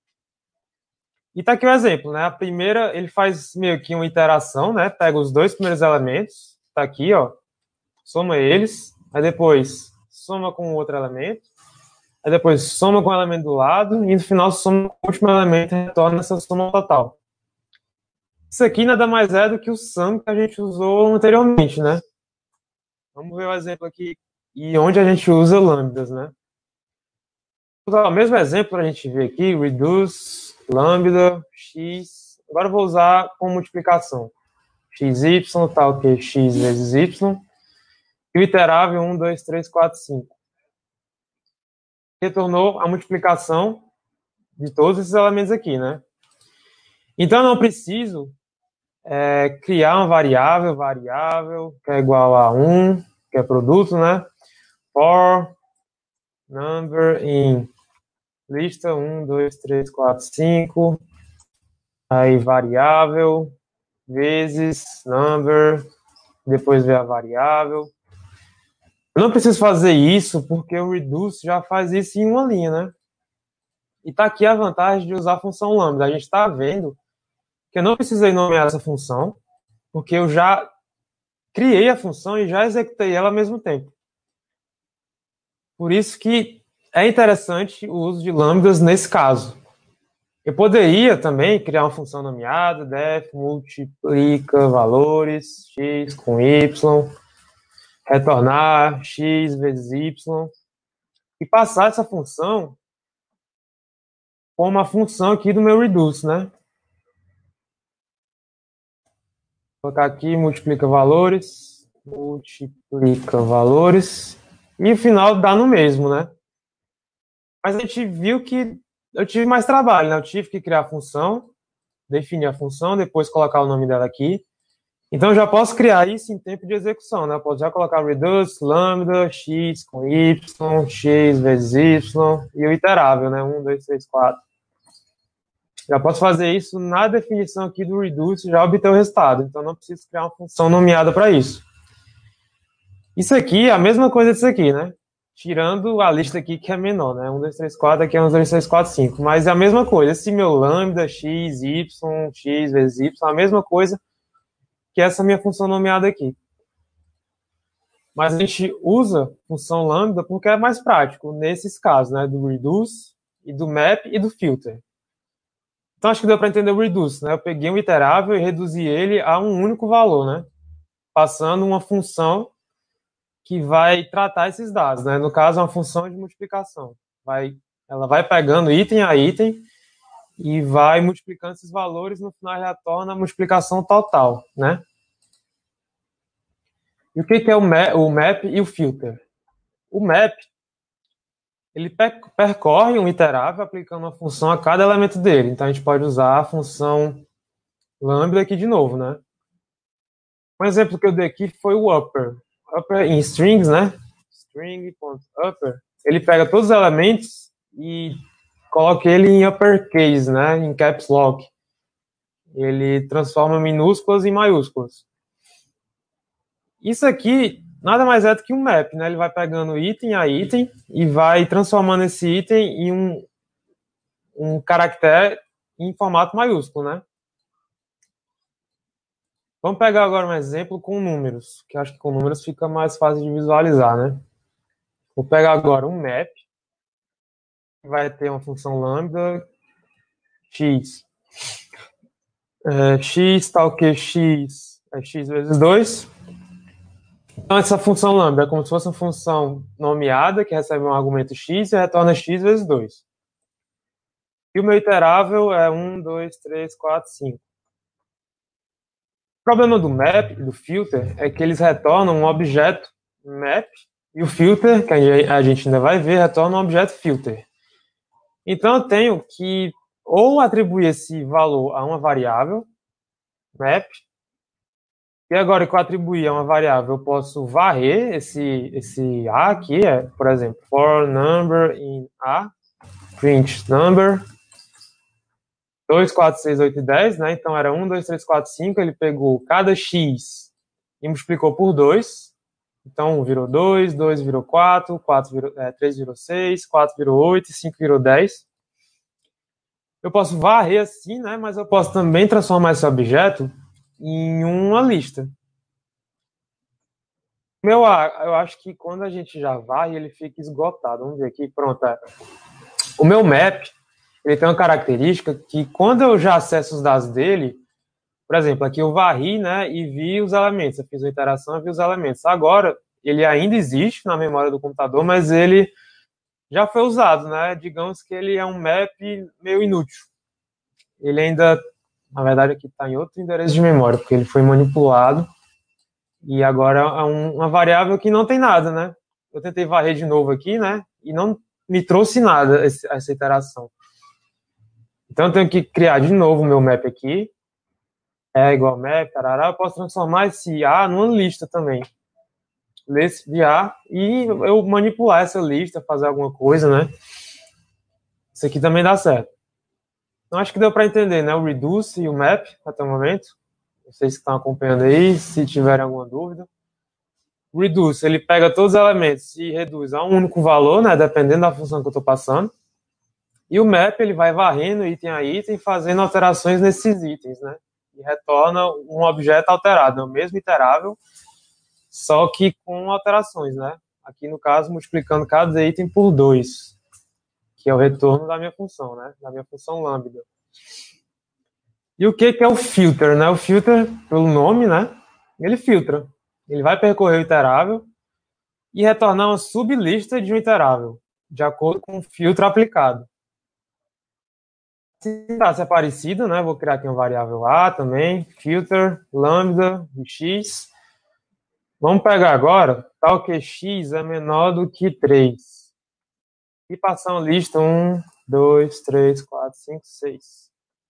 E tá aqui o exemplo, né? A primeira, ele faz meio que uma iteração, né? Pega os dois primeiros elementos, tá aqui, ó, soma eles, aí depois soma com o outro elemento, aí depois soma com o elemento do lado, e no final soma com o último elemento e retorna essa soma total. Isso aqui nada mais é do que o sum que a gente usou anteriormente, né? Vamos ver o exemplo aqui, e onde a gente usa lambdas, né? Vou usar o mesmo exemplo para a gente ver aqui, reduce, lambda, x. Agora eu vou usar com multiplicação. xy, tal que x vezes y. E o iterável 1, 2, 3, 4, 5. Retornou a multiplicação de todos esses elementos aqui, né? Então, eu não preciso criar uma variável, que é igual a 1, que é produto, né? For number in lista 1, 2, 3, 4, 5. Aí variável vezes number, depois ver a variável. Eu não preciso fazer isso porque o reduce já faz isso em uma linha, né? E tá aqui a vantagem de usar a função lambda. A gente está vendo que eu não precisei nomear essa função, porque eu já criei a função e já executei ela ao mesmo tempo. Por isso que é interessante o uso de lambdas nesse caso. Eu poderia também criar uma função nomeada, def multiplica valores, x com y, retornar x vezes y, e passar essa função como uma função aqui do meu reduce, né? Vou colocar aqui, multiplica valores, e o final dá no mesmo, né? Mas a gente viu que eu tive mais trabalho, né? Eu tive que criar a função, definir a função, depois colocar o nome dela aqui. Então, eu já posso criar isso em tempo de execução, né? Eu posso já colocar reduce, lambda, x com y, x vezes y, e o iterável, né? 1, 2, 3, 4. Já posso fazer isso na definição aqui do reduce e já obter o resultado. Então, não preciso criar uma função nomeada para isso. Isso aqui é a mesma coisa disso aqui, né? tirando a lista aqui que é menor, né? 1, 2, 3, 4, aqui é 1, 2, 3, 4, 5. Mas é a mesma coisa. Esse meu lambda, x, y, x vezes y, é a mesma coisa que essa minha função nomeada aqui. Mas a gente usa função lambda porque é mais prático nesses casos, né? Do reduce, e do map e do filter. Então acho que deu para entender o reduce, né? Eu peguei um iterável e reduzi ele a um único valor, né? Passando uma função que vai tratar esses dados, né? No caso, é uma função de multiplicação. Ela vai pegando item a item e vai multiplicando esses valores, no final retorna a multiplicação total, né? E o que é o map e o filter? O map, ele percorre um iterável aplicando uma função a cada elemento dele. Então, a gente pode usar a função lambda aqui de novo, né? Um exemplo que eu dei aqui foi o upper. Upper em strings, né? String.upper. Ele pega todos os elementos e coloca ele em uppercase, né? Em caps lock. Ele transforma minúsculas em maiúsculas. Isso aqui nada mais é do que um map, né? Ele vai pegando item a item e vai transformando esse item em um caractere em formato maiúsculo, né? Vamos pegar agora um exemplo com números, que acho que com números fica mais fácil de visualizar, né? Vou pegar agora um map, que vai ter uma função lambda x. X tal que x é x vezes 2. Então, essa função lambda é como se fosse uma função nomeada, que recebe um argumento x e retorna x vezes 2. E o meu iterável é 1, 2, 3, 4, 5. O problema do map e do filter é que eles retornam um objeto map e o filter, que a gente ainda vai ver, retorna um objeto filter. Então, eu tenho que ou atribuir esse valor a uma variável map, e agora que eu atribuir a uma variável, eu posso varrer esse A aqui, por exemplo, for number in A, print number 2, 4, 6, 8 e 10, né? Então era 1, 2, 3, 4, 5. Ele pegou cada x e multiplicou por 2. Então 1 virou 2, 2 virou 4, 3 virou 6, 4 virou 8 e 5 virou 10. Eu posso varrer assim, né? Mas eu posso também transformar esse objeto em uma lista. Eu acho que quando a gente já varre, ele fica esgotado. Vamos ver aqui, pronto. O meu map, ele tem uma característica que quando eu já acesso os dados dele, por exemplo, aqui eu varri, né, e vi os elementos. Eu fiz uma iteração e vi os elementos. Agora, ele ainda existe na memória do computador, mas ele já foi usado, né? Digamos que ele é um map meio inútil. Ele ainda, na verdade, aqui está em outro endereço de memória, porque ele foi manipulado. E agora é uma variável que não tem nada, né? Eu tentei varrer de novo aqui, né? E não me trouxe nada essa iteração. Então eu tenho que criar de novo o meu map aqui. É igual map, tarará. Eu posso transformar esse A numa lista também. List de A e eu manipular essa lista, fazer alguma coisa, né? Isso aqui também dá certo. Então acho que deu para entender, né? O reduce e o map até o momento. Vocês que estão acompanhando aí, se tiverem alguma dúvida. O reduce, ele pega todos os elementos e reduz a um único valor, né? Dependendo da função que eu estou passando. E o map, ele vai varrendo item a item, fazendo alterações nesses itens, né? E retorna um objeto alterado, é o mesmo iterável, só que com alterações, né? Aqui, no caso, multiplicando cada item por 2, que é o retorno da minha função, né? Da minha função lambda. E o que é o filter, né? O filter, pelo nome, né? Ele filtra. Ele vai percorrer o iterável e retornar uma sublista de um iterável, de acordo com o filtro aplicado. Se é parecido, né? Vou criar aqui uma variável A também, filter, lambda de x. Vamos pegar agora, tal que x é menor do que 3. E passar uma lista 1, 2, 3, 4, 5, 6.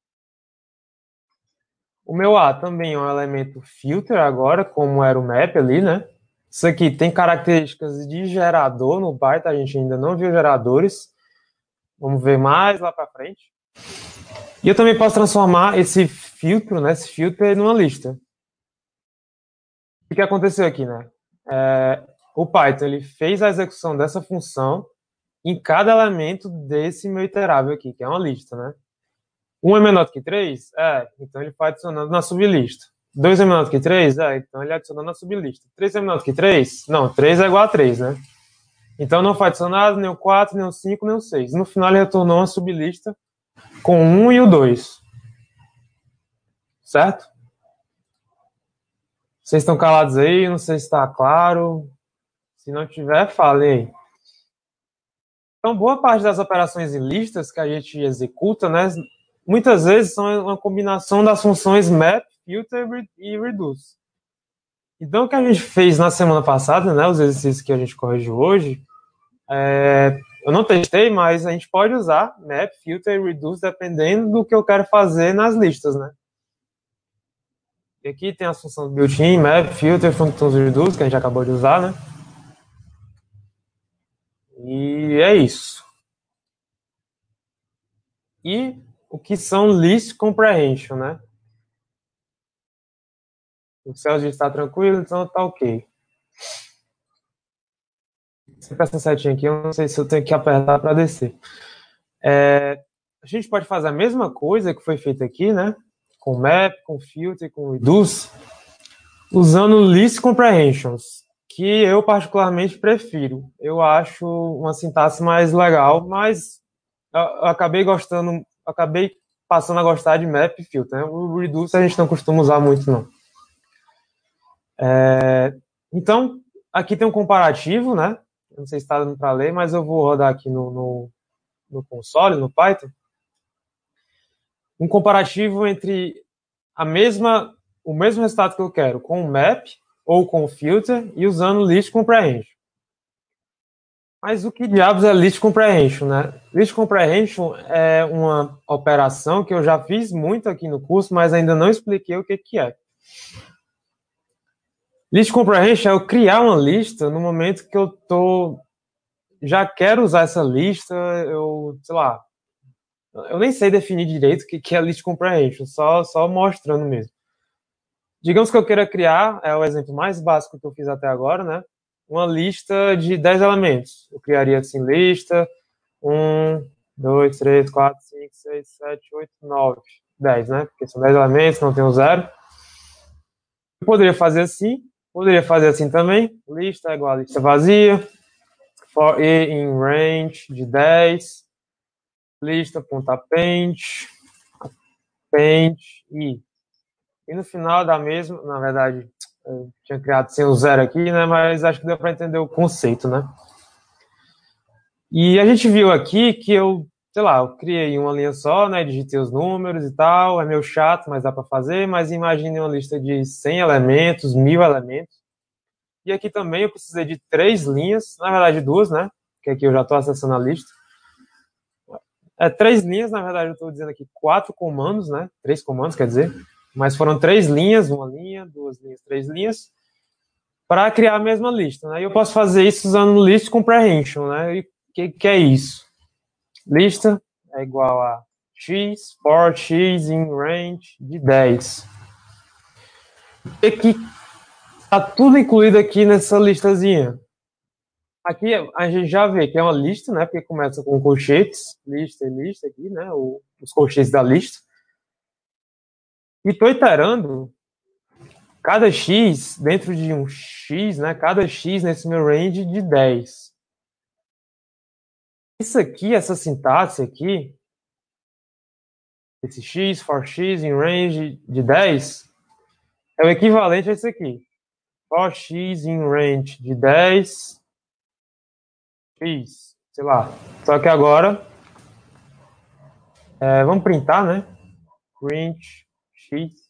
O meu A também é um elemento filter agora, como era o map ali, né? Isso aqui tem características de gerador no Python, a gente ainda não viu geradores. Vamos ver mais lá para frente. E eu também posso transformar esse filtro, né, numa lista. O que aconteceu aqui, né? o Python ele fez a execução dessa função em cada elemento desse meu iterável aqui, que é uma lista, né? 1 é menor do que 3? Então ele vai adicionando na sublista. 2 é menor do que 3? Então ele adiciona na sublista. 3 é menor do que 3? Não, 3 é igual a 3, né? Então não foi adicionado nem o 4, nem o 5, nem o 6. No final ele retornou uma sublista com o 1 e o 2. Certo? Vocês estão calados aí? Não sei se está claro. Se não tiver, falem aí. Então, boa parte das operações em listas que a gente executa, né, muitas vezes são uma combinação das funções map, filter e reduce. Então, o que a gente fez na semana passada, né, os exercícios que a gente corrigiu hoje, eu não testei, mas a gente pode usar map, filter e reduce dependendo do que eu quero fazer nas listas, né? E aqui tem as funções built-in, map, filter, functions reduce, que a gente acabou de usar, né? E é isso. E o que são list comprehension, né? O Celso está tranquilo, então tá ok. Você presta certinho aqui, eu não sei se eu tenho que apertar para descer. A gente pode fazer a mesma coisa que foi feita aqui, né? Com map, com filter, com reduce, usando list comprehensions, que eu particularmente prefiro. Eu acho uma sintaxe mais legal, mas eu acabei gostando, acabei passando a gostar de map e filter, né? O reduce a gente não costuma usar muito, não. Então, aqui tem um comparativo, né? Eu não sei se está dando para ler, mas eu vou rodar aqui no console, no Python. Um comparativo entre o mesmo resultado que eu quero com o map ou com o filter e usando o list comprehension. Mas o que diabos é list comprehension, né? List comprehension é uma operação que eu já fiz muito aqui no curso, mas ainda não expliquei o que é. List comprehension é eu criar uma lista no momento que eu já quero usar essa lista, sei lá, eu nem sei definir direito o que é list comprehension, só mostrando mesmo. Digamos que eu queira criar, é o exemplo mais básico que eu fiz até agora, né? Uma lista de 10 elementos. Eu criaria assim, lista 1, 2, 3, 4, 5, 6, 7, 8, 9, 10, né? Porque são 10 elementos, não tem o zero. Eu poderia fazer assim também. Lista é igual a lista vazia, for e in range de 10, lista.append, e no final da mesma, na verdade, eu tinha criado sem o zero aqui, né? Mas acho que deu para entender o conceito, né? E a gente viu aqui que eu criei uma linha só, né? Digitei os números e tal. É meio chato, mas dá para fazer. Mas imagine uma lista de 100 elementos, 1000 elementos. E aqui também eu precisei de 3 linhas, na verdade 2, né? Que aqui eu já estou acessando a lista. 3 linhas, na verdade eu estou dizendo aqui 4 comandos, né? 3 comandos, quer dizer. Mas foram 3 linhas, uma linha, 2 linhas, 3 linhas, para criar a mesma lista, né? E eu posso fazer isso usando list comprehension, né? E o que é isso? Lista é igual a x for x in range de 10. E que está tudo incluído aqui nessa listazinha. Aqui a gente já vê que é uma lista, né? Porque começa com colchetes, lista e lista aqui, né? Os colchetes da lista. E estou iterando cada x dentro de um x, né? Cada x nesse meu range de 10. Isso aqui, essa sintaxe aqui, esse x for x em range de 10, é o equivalente a isso aqui. For x em range de 10, x, sei lá. Só que agora, vamos printar, né? Print x.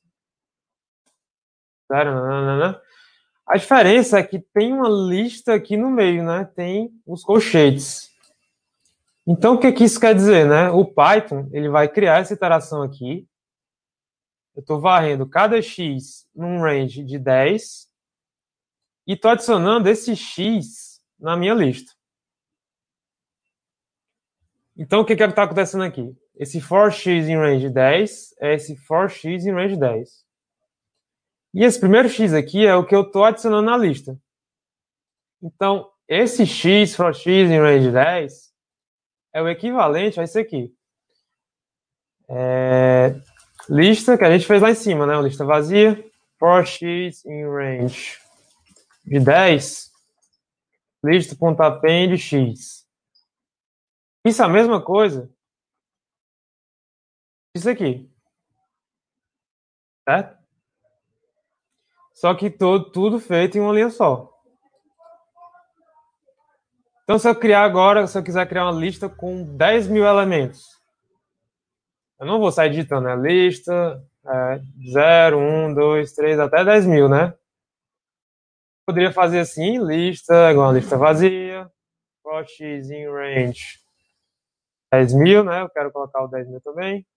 A diferença é que tem uma lista aqui no meio, né? Tem os colchetes. Então, o que isso quer dizer, né? O Python, ele vai criar essa iteração aqui. Eu estou varrendo cada x num range de 10 e estou adicionando esse x na minha lista. Então, o que está acontecendo aqui? Esse for x em range 10 é esse for x em range 10. E esse primeiro x aqui é o que eu estou adicionando na lista. Então, esse x for x em range 10 é o equivalente a isso aqui. Lista que a gente fez lá em cima, né? Uma lista vazia. For x em range de 10, lista.append x. Isso é a mesma coisa isso aqui, certo? Só que tudo feito em uma linha só. Então, se eu quiser criar uma lista com 10 mil elementos, eu não vou sair digitando, né? Lista 0, 1, 2, 3, até 10 mil, né? Poderia fazer assim, lista igual a lista vazia, for x em range 10 mil, né? Eu quero colocar o 10 mil também.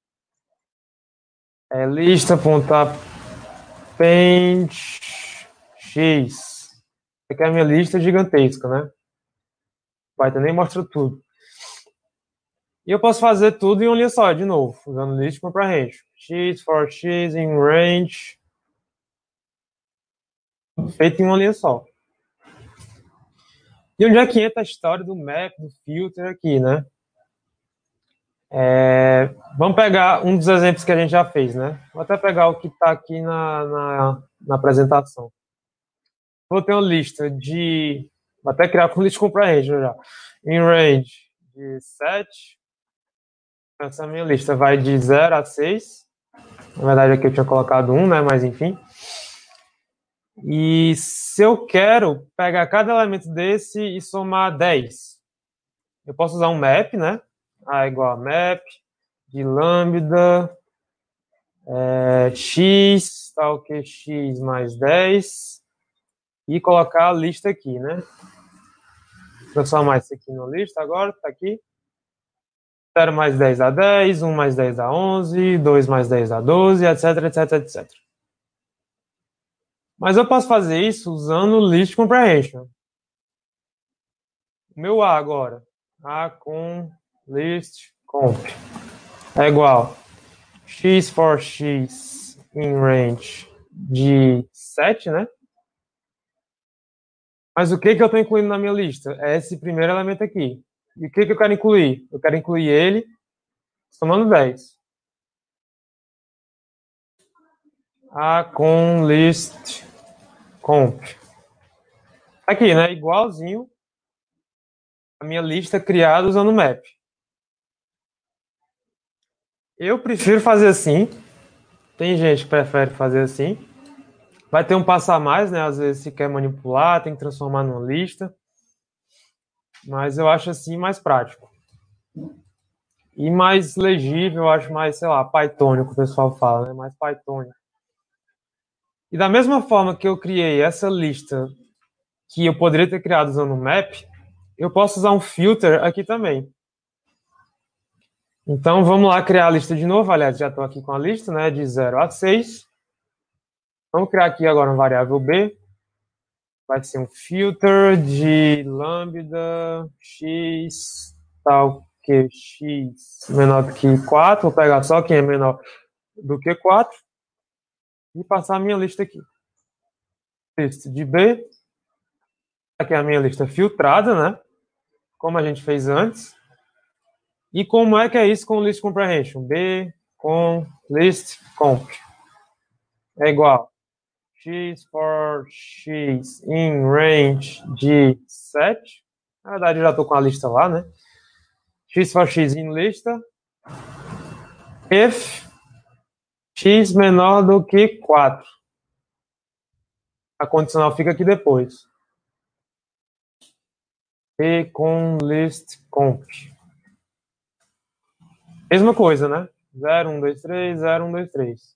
Lista.append x. Aqui é a minha lista gigantesca, né? Python nem mostra tudo. E eu posso fazer tudo em uma linha só, de novo, usando list comprehension. X for x em range, feito em uma linha só. E onde é que entra a história do map, do filter aqui, né? Vamos pegar um dos exemplos que a gente já fez, né? Vou até pegar o que está aqui na apresentação. Vou ter uma lista de... Vou até criar com list comprehension já. Em range de 7. Essa minha lista vai de 0 a 6. Na verdade aqui eu tinha colocado 1, né? Mas enfim. E se eu quero pegar cada elemento desse e somar 10, eu posso usar um map, né? A igual a map de lambda x, tal que x mais 10, e colocar a lista aqui, né? Transformar isso aqui numa lista agora, tá aqui. 0 mais 10 dá 10, 1 mais 10 dá 11, 2 mais 10 dá 12, etc, etc, etc. Mas eu posso fazer isso usando list comprehension. O meu A agora, A com list comp, é igual x for x em range de 7, né? Mas o que eu estou incluindo na minha lista? É esse primeiro elemento aqui. E o que eu quero incluir? Eu quero incluir ele somando 10. A com list comp. Aqui, né? Igualzinho a minha lista criada usando o map. Eu prefiro fazer assim. Tem gente que prefere fazer assim. Vai ter um passo a mais, né? Às vezes se quer manipular, tem que transformar numa lista. Mas eu acho assim mais prático. E mais legível, eu acho mais, sei lá, pythonico, o pessoal fala, né? Mais pythonico. E da mesma forma que eu criei essa lista que eu poderia ter criado usando o map, eu posso usar um filter aqui também. Então vamos lá criar a lista de novo. Aliás, já estou aqui com a lista, né? De 0 a 6. Vamos criar aqui agora uma variável b. Vai ser um filter de lambda x tal que x menor do que 4. Vou pegar só quem é menor do que 4 e passar a minha lista aqui. Lista de B. Aqui é a minha lista filtrada, né? Como a gente fez antes. E como é que é isso com list comprehension? B com list comp é igual x for x em range de 7. Na verdade, eu já estou com a lista lá, né? X for x em lista if x menor do que 4. A condicional fica aqui depois. E com list comp. Mesma coisa, né? 0, 1, 2, 3, 0, 1, 2, 3.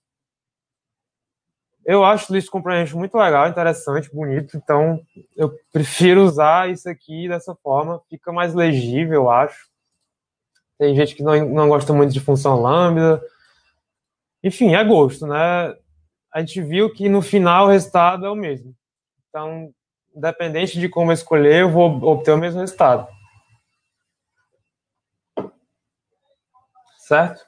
Eu acho list comprehension muito legal, interessante, bonito, então eu prefiro usar isso aqui dessa forma, fica mais legível, eu acho. Tem gente que não gosta muito de função lambda. Enfim, é gosto, né? A gente viu que no final o resultado é o mesmo. Então, independente de como eu escolher, eu vou obter o mesmo resultado. Certo?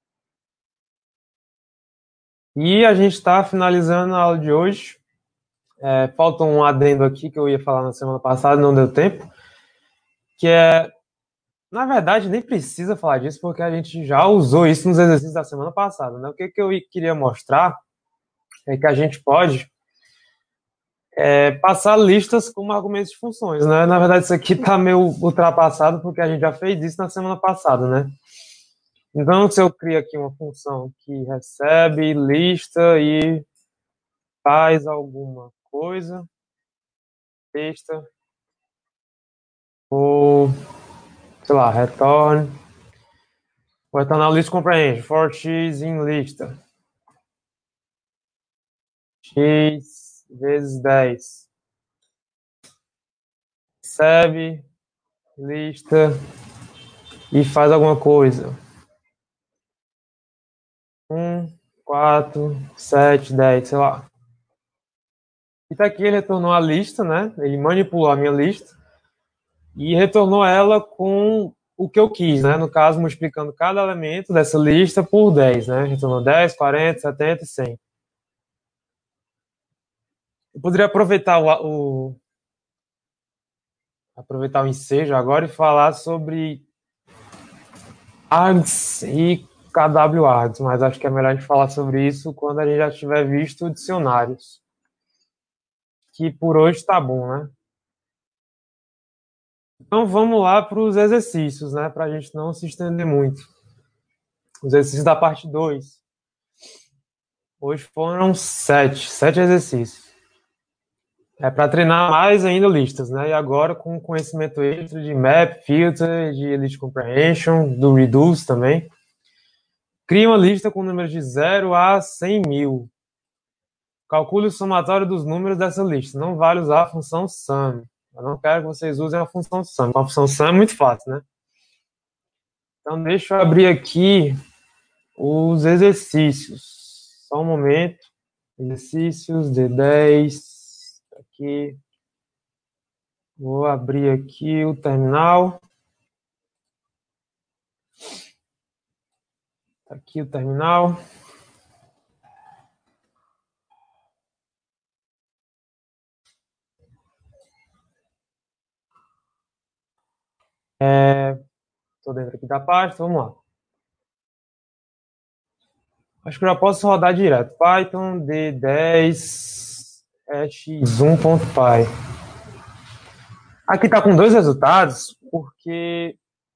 E a gente está finalizando a aula de hoje. Falta um adendo aqui que eu ia falar na semana passada, não deu tempo, que é, na verdade, nem precisa falar disso, porque a gente já usou isso nos exercícios da semana passada, né? O que eu queria mostrar é que a gente pode passar listas como argumentos de funções, né? Na verdade, isso aqui está meio ultrapassado, porque a gente já fez isso na semana passada, né? Então, se eu crio aqui uma função que recebe lista e faz alguma coisa, lista, ou, sei lá, retorna a list comprehension, for x em lista, x vezes 10, recebe lista e faz alguma coisa, 1, 4, 7, 10, sei lá. E tá aqui ele retornou a lista, né? Ele manipulou a minha lista e retornou ela com o que eu quis, né? No caso, multiplicando cada elemento dessa lista por 10, né? Retornou 10, 40, 70 e 100. Eu poderia aproveitar o ensejo agora e falar sobre args e kwargs, mas acho que é melhor a gente falar sobre isso quando a gente já tiver visto dicionários. Que por hoje tá bom, né? Então vamos lá para os exercícios, né? Para a gente não se estender muito. Os exercícios da parte 2. Hoje foram sete exercícios. É para treinar mais ainda listas, né? E agora com conhecimento extra de map, filter, de list comprehension, do reduce também. Cria uma lista com números de 0 a 100.000. Calcule o somatório dos números dessa lista. Não vale usar a função sum. Eu não quero que vocês usem a função sum. A função sum é muito fácil, né? Então deixa eu abrir aqui os exercícios. Só um momento. Exercícios D10. Aqui. Vou abrir aqui o terminal. Aqui o terminal. Estou dentro aqui da pasta. Vamos lá. Acho que eu já posso rodar direto. Python D10 x1.py. Aqui está com dois resultados, porque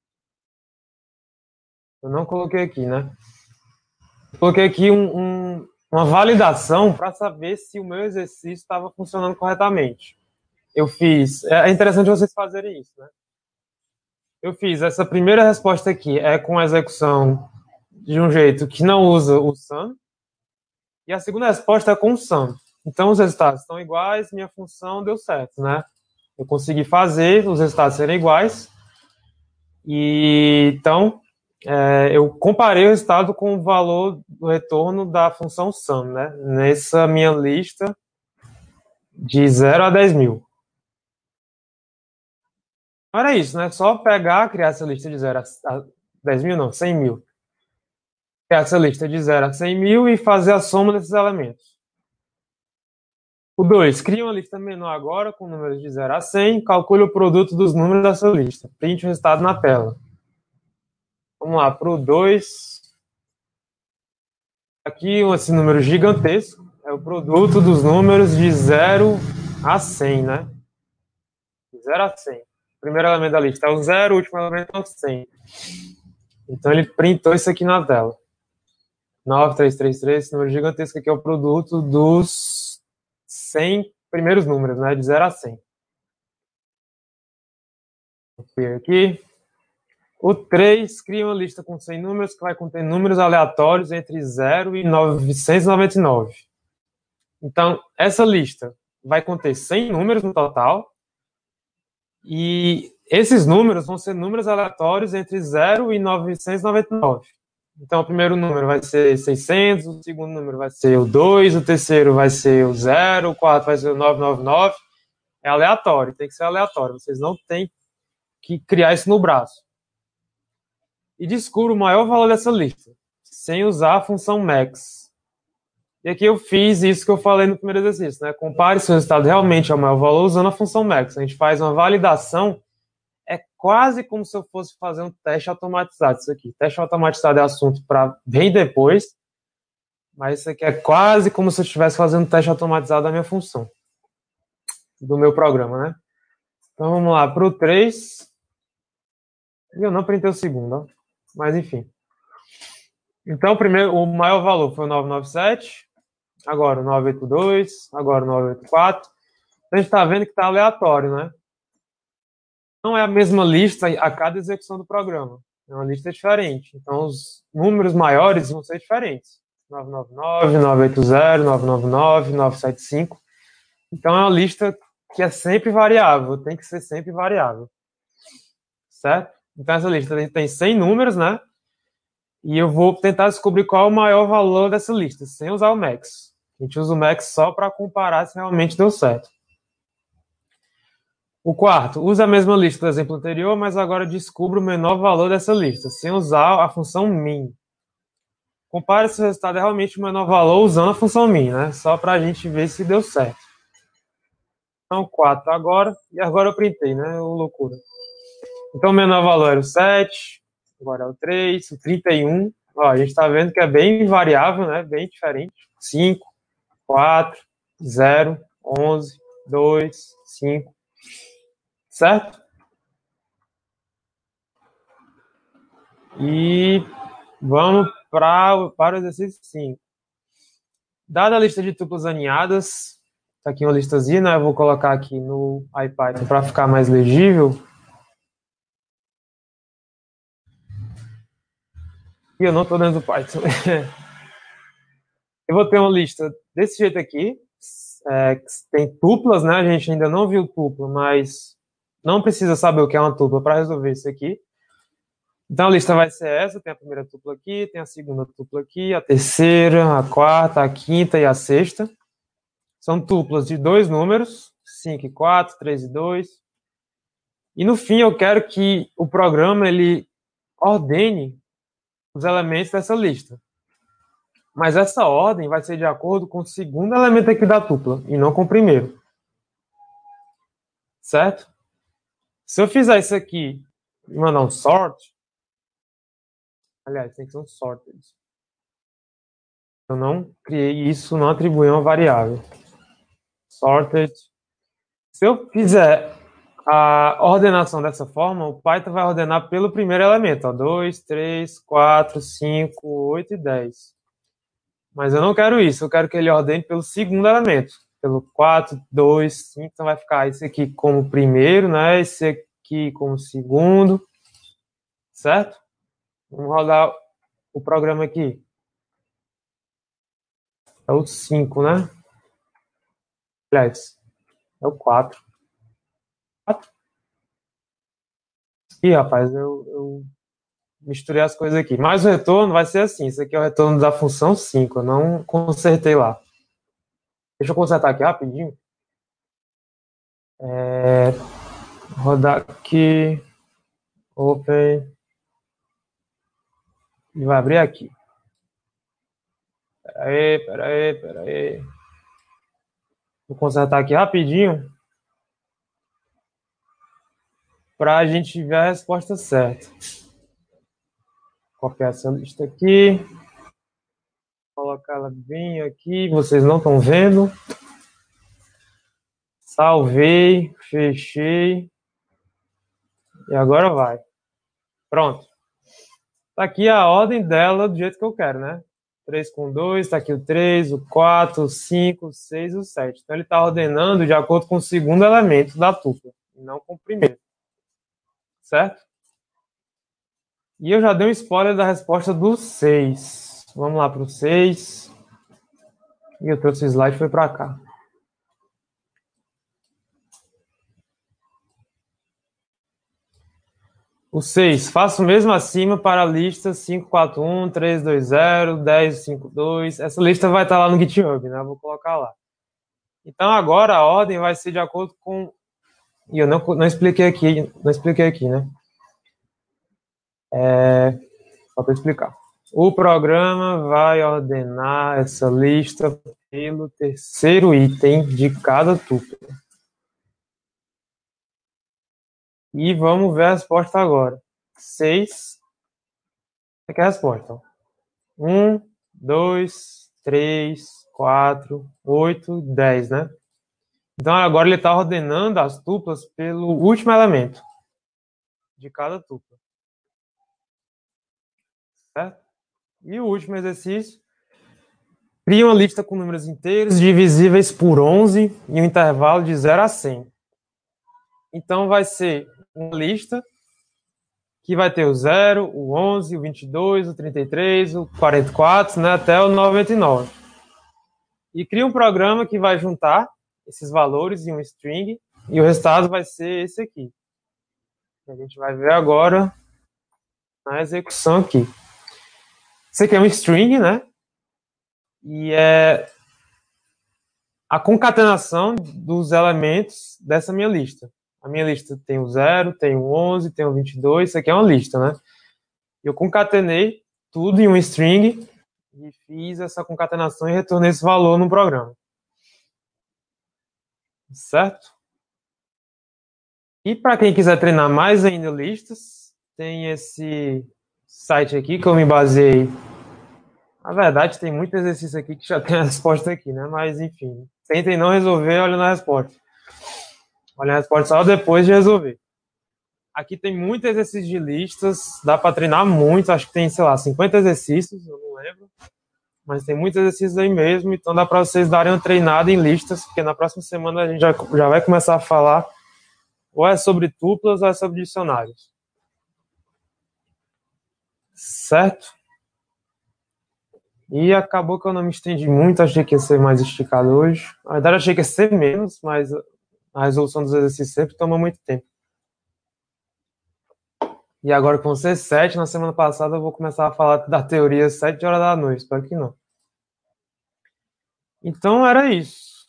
eu não coloquei aqui, né? Coloquei aqui uma validação para saber se o meu exercício estava funcionando corretamente. Eu fiz. É interessante vocês fazerem isso, né? Eu fiz essa primeira resposta aqui com a execução de um jeito que não usa o sum, e a segunda resposta é com o sum. Então os resultados estão iguais, minha função deu certo, né? Eu consegui fazer os resultados serem iguais, e então eu comparei o resultado com o valor do retorno da função sum, né? Nessa minha lista de 0 a 10.000. Era isso, né? Só pegar, criar essa lista de 0 a 10.000, não, 100.000. Criar essa lista de 0 a 100.000 e fazer a soma desses elementos. O 2, cria uma lista menor agora com números de 0 a 100, calcule o produto dos números dessa lista. Printe o resultado na tela. Vamos lá, para o 2. Aqui esse número gigantesco é o produto dos números de 0 a 100, né? De 0 a 100. O primeiro elemento da lista é o 0, o último elemento é o 100. Então ele printou isso aqui na tela. 9333, esse número gigantesco aqui é o produto dos 100 primeiros números, né? De 0 a 100. Vou ver aqui. O 3 cria uma lista com 100 números que vai conter números aleatórios entre 0 e 999. Então, essa lista vai conter 100 números no total, e esses números vão ser números aleatórios entre 0 e 999. Então, o primeiro número vai ser 600, o segundo número vai ser o 2, o terceiro vai ser o 0, o quarto vai ser o 999. É aleatório, tem que ser aleatório. Vocês não têm que criar isso no braço. E descubra o maior valor dessa lista, sem usar a função max. E aqui eu fiz isso que eu falei no primeiro exercício, né? Compare se o resultado realmente é o maior valor usando a função max. A gente faz uma validação, é quase como se eu fosse fazer um teste automatizado. Isso aqui, teste automatizado é assunto para bem depois, mas isso aqui é quase como se eu estivesse fazendo um teste automatizado da minha função, do meu programa, né? Então vamos lá, para o 3. Eu não printei o segundo, ó. Mas enfim. Então, primeiro, o maior valor foi o 997, agora o 982, agora o 984. A gente está vendo que está aleatório, né? Não é a mesma lista a cada execução do programa. É uma lista diferente. Então, os números maiores vão ser diferentes. 999, 980, 999, 975. Então, é uma lista que é sempre variável. Tem que ser sempre variável. Certo? Então, essa lista tem 100 números, né? E eu vou tentar descobrir qual é o maior valor dessa lista, sem usar o max. A gente usa o max só para comparar se realmente deu certo. O quarto, usa a mesma lista do exemplo anterior, mas agora descubra o menor valor dessa lista, sem usar a função min. Compare se o resultado é realmente o menor valor usando a função min, né? Só para a gente ver se deu certo. Então, 4 agora, e agora eu printei, né? Loucura. Então, o menor valor era o 7, agora é o 3, o 31. Ó, a gente está vendo que é bem variável, né? Bem diferente. 5, 4, 0, 11, 2, 5. Certo? E vamos para o exercício 5. Dada a lista de tuplas aninhadas, tá aqui uma listazinha, né? Eu vou colocar aqui no IPython para ficar mais legível. E eu não estou dentro do Python. Eu vou ter uma lista desse jeito aqui. Que tem tuplas, né? A gente ainda não viu tupla, mas não precisa saber o que é uma tupla para resolver isso aqui. Então a lista vai ser essa: tem a primeira tupla aqui, tem a segunda tupla aqui, a terceira, a quarta, a quinta e a sexta. São tuplas de dois números, 5 e 4, 3 e 2. E no fim eu quero que o programa ele ordene os elementos dessa lista. Mas essa ordem vai ser de acordo com o segundo elemento aqui da tupla, e não com o primeiro. Certo? Se eu fizer isso aqui e mandar um sort, aliás, tem que ser um sorted. Eu não criei isso, não atribuí uma variável. Sorted. Se eu fizer a ordenação dessa forma, o Python vai ordenar pelo primeiro elemento, 2, 3, 4, 5, 8 e 10. Mas eu não quero isso, eu quero que ele ordene pelo segundo elemento, pelo 4, 2, 5, então vai ficar esse aqui como primeiro, né? Esse aqui como segundo, certo? Vamos rodar o programa aqui. É o 5, né? Aliás, é o 4. 4? Ih, rapaz, eu misturei as coisas aqui. Mas o retorno vai ser assim. Isso aqui é o retorno da função 5. Eu não consertei lá. Deixa eu consertar aqui rapidinho. Rodar aqui. Open. E vai abrir aqui. Pera aí. Vou consertar aqui rapidinho. Para a gente ver a resposta certa. Copiar essa lista aqui. Colocar ela bem aqui. Vocês não estão vendo. Salvei. Fechei. E agora vai. Pronto. Tá aqui a ordem dela do jeito que eu quero, né? 3 com 2, tá aqui o 3, o 4, o 5, o 6 e o 7. Então ele está ordenando de acordo com o segundo elemento da tupla, e não com o primeiro. Certo? E eu já dei um spoiler da resposta do 6. Vamos lá para o 6. E eu trouxe o slide e foi para cá. O 6, faço o mesmo acima para a lista 541, 320, 1052. Essa lista vai estar lá no GitHub, né? Eu vou colocar lá. Então agora a ordem vai ser de acordo com... E eu não expliquei aqui, né? Só para explicar. O programa vai ordenar essa lista pelo terceiro item de cada tupla. E vamos ver a resposta agora. 6. Aqui é a resposta. 1, 2, 3, 4, 8, 10, né? Então agora ele está ordenando as tuplas pelo último elemento de cada tupla. Certo? E o último exercício. Cria uma lista com números inteiros divisíveis por 11 em um intervalo de 0 a 100. Então vai ser uma lista que vai ter o 0, o 11, o 22, o 33, o 44, né, até o 99. E cria um programa que vai juntar esses valores em um string e o resultado vai ser esse aqui. A gente vai ver agora na execução aqui. Isso aqui é um string, né? E é a concatenação dos elementos dessa minha lista. A minha lista tem o 0, tem o 11, tem o 22, isso aqui é uma lista, né? Eu concatenei tudo em um string e fiz essa concatenação e retornei esse valor no programa. Certo? E para quem quiser treinar mais ainda listas, tem esse site aqui que eu me baseei. Na verdade, tem muito exercício aqui que já tem a resposta aqui, né? Mas, enfim, tentem não resolver olhando a resposta. Olha a resposta só depois de resolver. Aqui tem muito exercício de listas, dá para treinar muito, acho que tem, sei lá, 50 exercícios, eu não lembro. Mas tem muitos exercícios aí mesmo, então dá para vocês darem uma treinada em listas, porque na próxima semana a gente já vai começar a falar ou é sobre tuplas ou é sobre dicionários. Certo? E acabou que eu não me estendi muito, achei que ia ser mais esticado hoje. Na verdade, achei que ia ser menos, mas a resolução dos exercícios sempre toma muito tempo. E agora com ser 7, na semana passada eu vou começar a falar da teoria às 7 horas da noite, espero que não. Então era isso.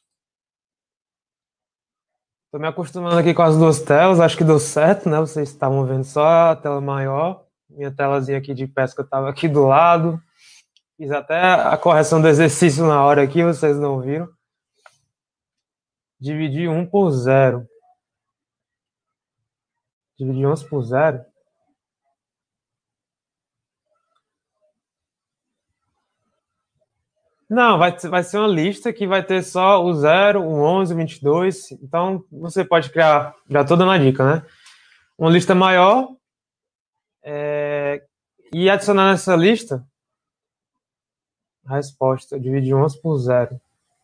Tô me acostumando aqui com as duas telas, acho que deu certo, né? Vocês estavam vendo só a tela maior. Minha telazinha aqui de pesca estava aqui do lado. Fiz até a correção do exercício na hora aqui, vocês não viram. Dividir 1 por 0. Dividir 11 por 0. Não, vai ser uma lista que vai ter só o 0, o 11, o 22. Então, você pode criar, já estou dando a dica, né? Uma lista maior e adicionar nessa lista a resposta, dividir 11 por 0.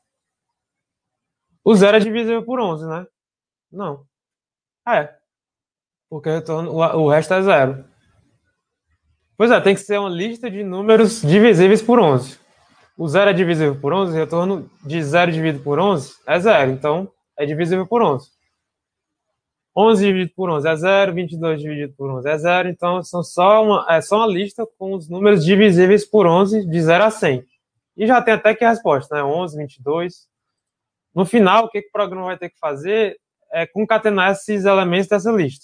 O 0 é divisível por 11, né? Não. É, porque o resto é 0. Pois é, tem que ser uma lista de números divisíveis por 11. O 0 é divisível por 11, o retorno de 0 dividido por 11 é 0. Então, é divisível por 11. 11 dividido por 11 é 0, 22 dividido por 11 é 0. Então, é só uma lista com os números divisíveis por 11 de 0 a 100. E já tem até que a resposta, né? 11, 22. No final, o que o programa vai ter que fazer é concatenar esses elementos dessa lista.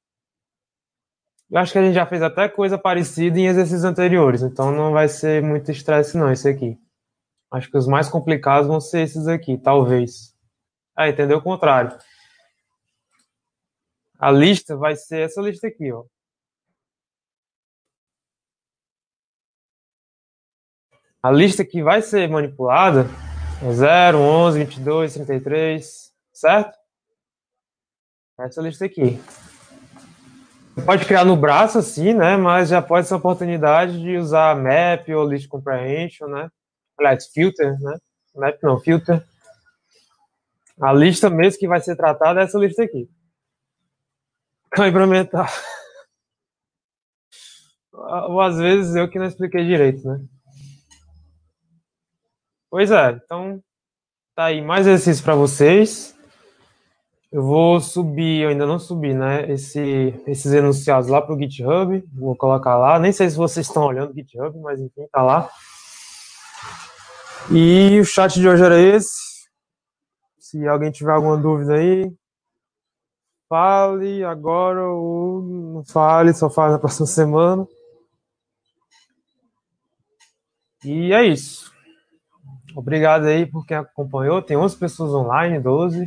Eu acho que a gente já fez até coisa parecida em exercícios anteriores, então não vai ser muito estresse não, esse aqui. Acho que os mais complicados vão ser esses aqui, talvez. Entendeu o contrário. A lista vai ser essa lista aqui, ó. A lista que vai ser manipulada é 0, 11, 22, 33, certo? Essa lista aqui. Você pode criar no braço assim, né? Mas já pode ser uma oportunidade de usar map ou list comprehension, né? Aliás, filter, né? Map não, filter. A lista mesmo que vai ser tratada é essa lista aqui. Para implementar. Ou às vezes eu que não expliquei direito, né? Pois é, então tá aí mais exercício para vocês. Eu vou subir, eu ainda não subi, né? Esses enunciados lá pro GitHub. Vou colocar lá. Nem sei se vocês estão olhando o GitHub, mas enfim, tá lá. E o chat de hoje era esse. Se alguém tiver alguma dúvida aí, fale agora ou não fale, só fale na próxima semana. E é isso. Obrigado aí por quem acompanhou. Tem 11 pessoas online, 12.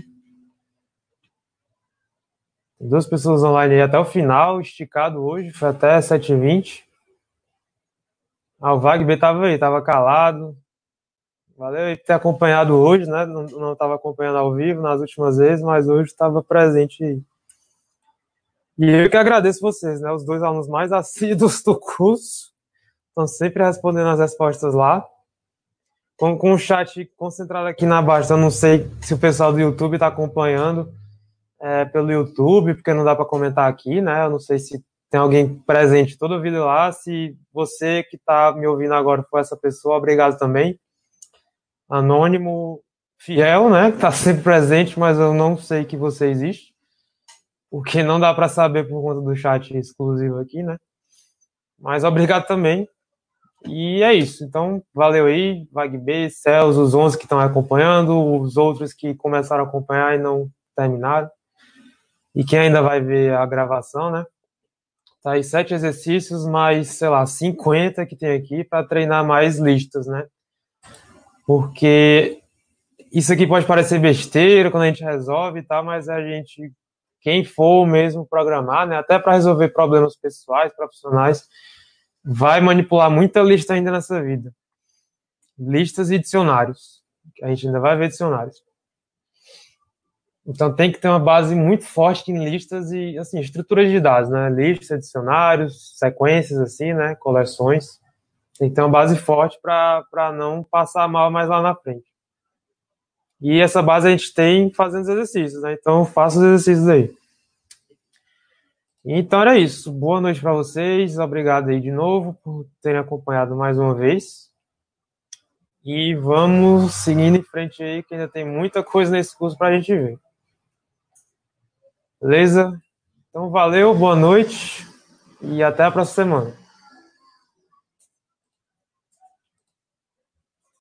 Tem 12 pessoas online aí até o final, esticado hoje, foi até 7h20. Ah, o Wagner tava aí, tava calado. Valeu aí por ter acompanhado hoje, né? Não estava acompanhando ao vivo nas últimas vezes, mas hoje estava presente aí. E eu que agradeço vocês, né? Os dois alunos mais assíduos do curso. Estão sempre respondendo as respostas lá. Com o chat concentrado aqui na baixa, eu não sei se o pessoal do YouTube está acompanhando pelo YouTube, porque não dá para comentar aqui, né? Eu não sei se tem alguém presente todo o vídeo lá. Se você que está me ouvindo agora for essa pessoa, obrigado também. Anônimo fiel, né? Que está sempre presente, mas eu não sei que você existe, porque não dá para saber por conta do chat exclusivo aqui, né? Mas obrigado também. E é isso. Então, valeu aí, VagB, Celso, os 11 que estão acompanhando, os outros que começaram a acompanhar e não terminaram. E quem ainda vai ver a gravação, né? Tá aí 7 exercícios, mais, sei lá, 50 que tem aqui para treinar mais listas, né? Porque isso aqui pode parecer besteira quando a gente resolve e tal, mas a gente, quem for mesmo programar, né? Até para resolver problemas pessoais, profissionais, vai manipular muita lista ainda nessa vida. Listas e dicionários. A gente ainda vai ver dicionários. Então tem que ter uma base muito forte em listas e, assim, estruturas de dados, né? Listas, dicionários, sequências, assim, né? Coleções. Tem que ter uma base forte para não passar mal mais lá na frente. E essa base a gente tem fazendo os exercícios, né? Então faça os exercícios aí. Então era isso. Boa noite para vocês. Obrigado aí de novo por terem acompanhado mais uma vez. E vamos seguindo em frente aí, que ainda tem muita coisa nesse curso para a gente ver. Beleza? Então valeu, boa noite e até a próxima semana.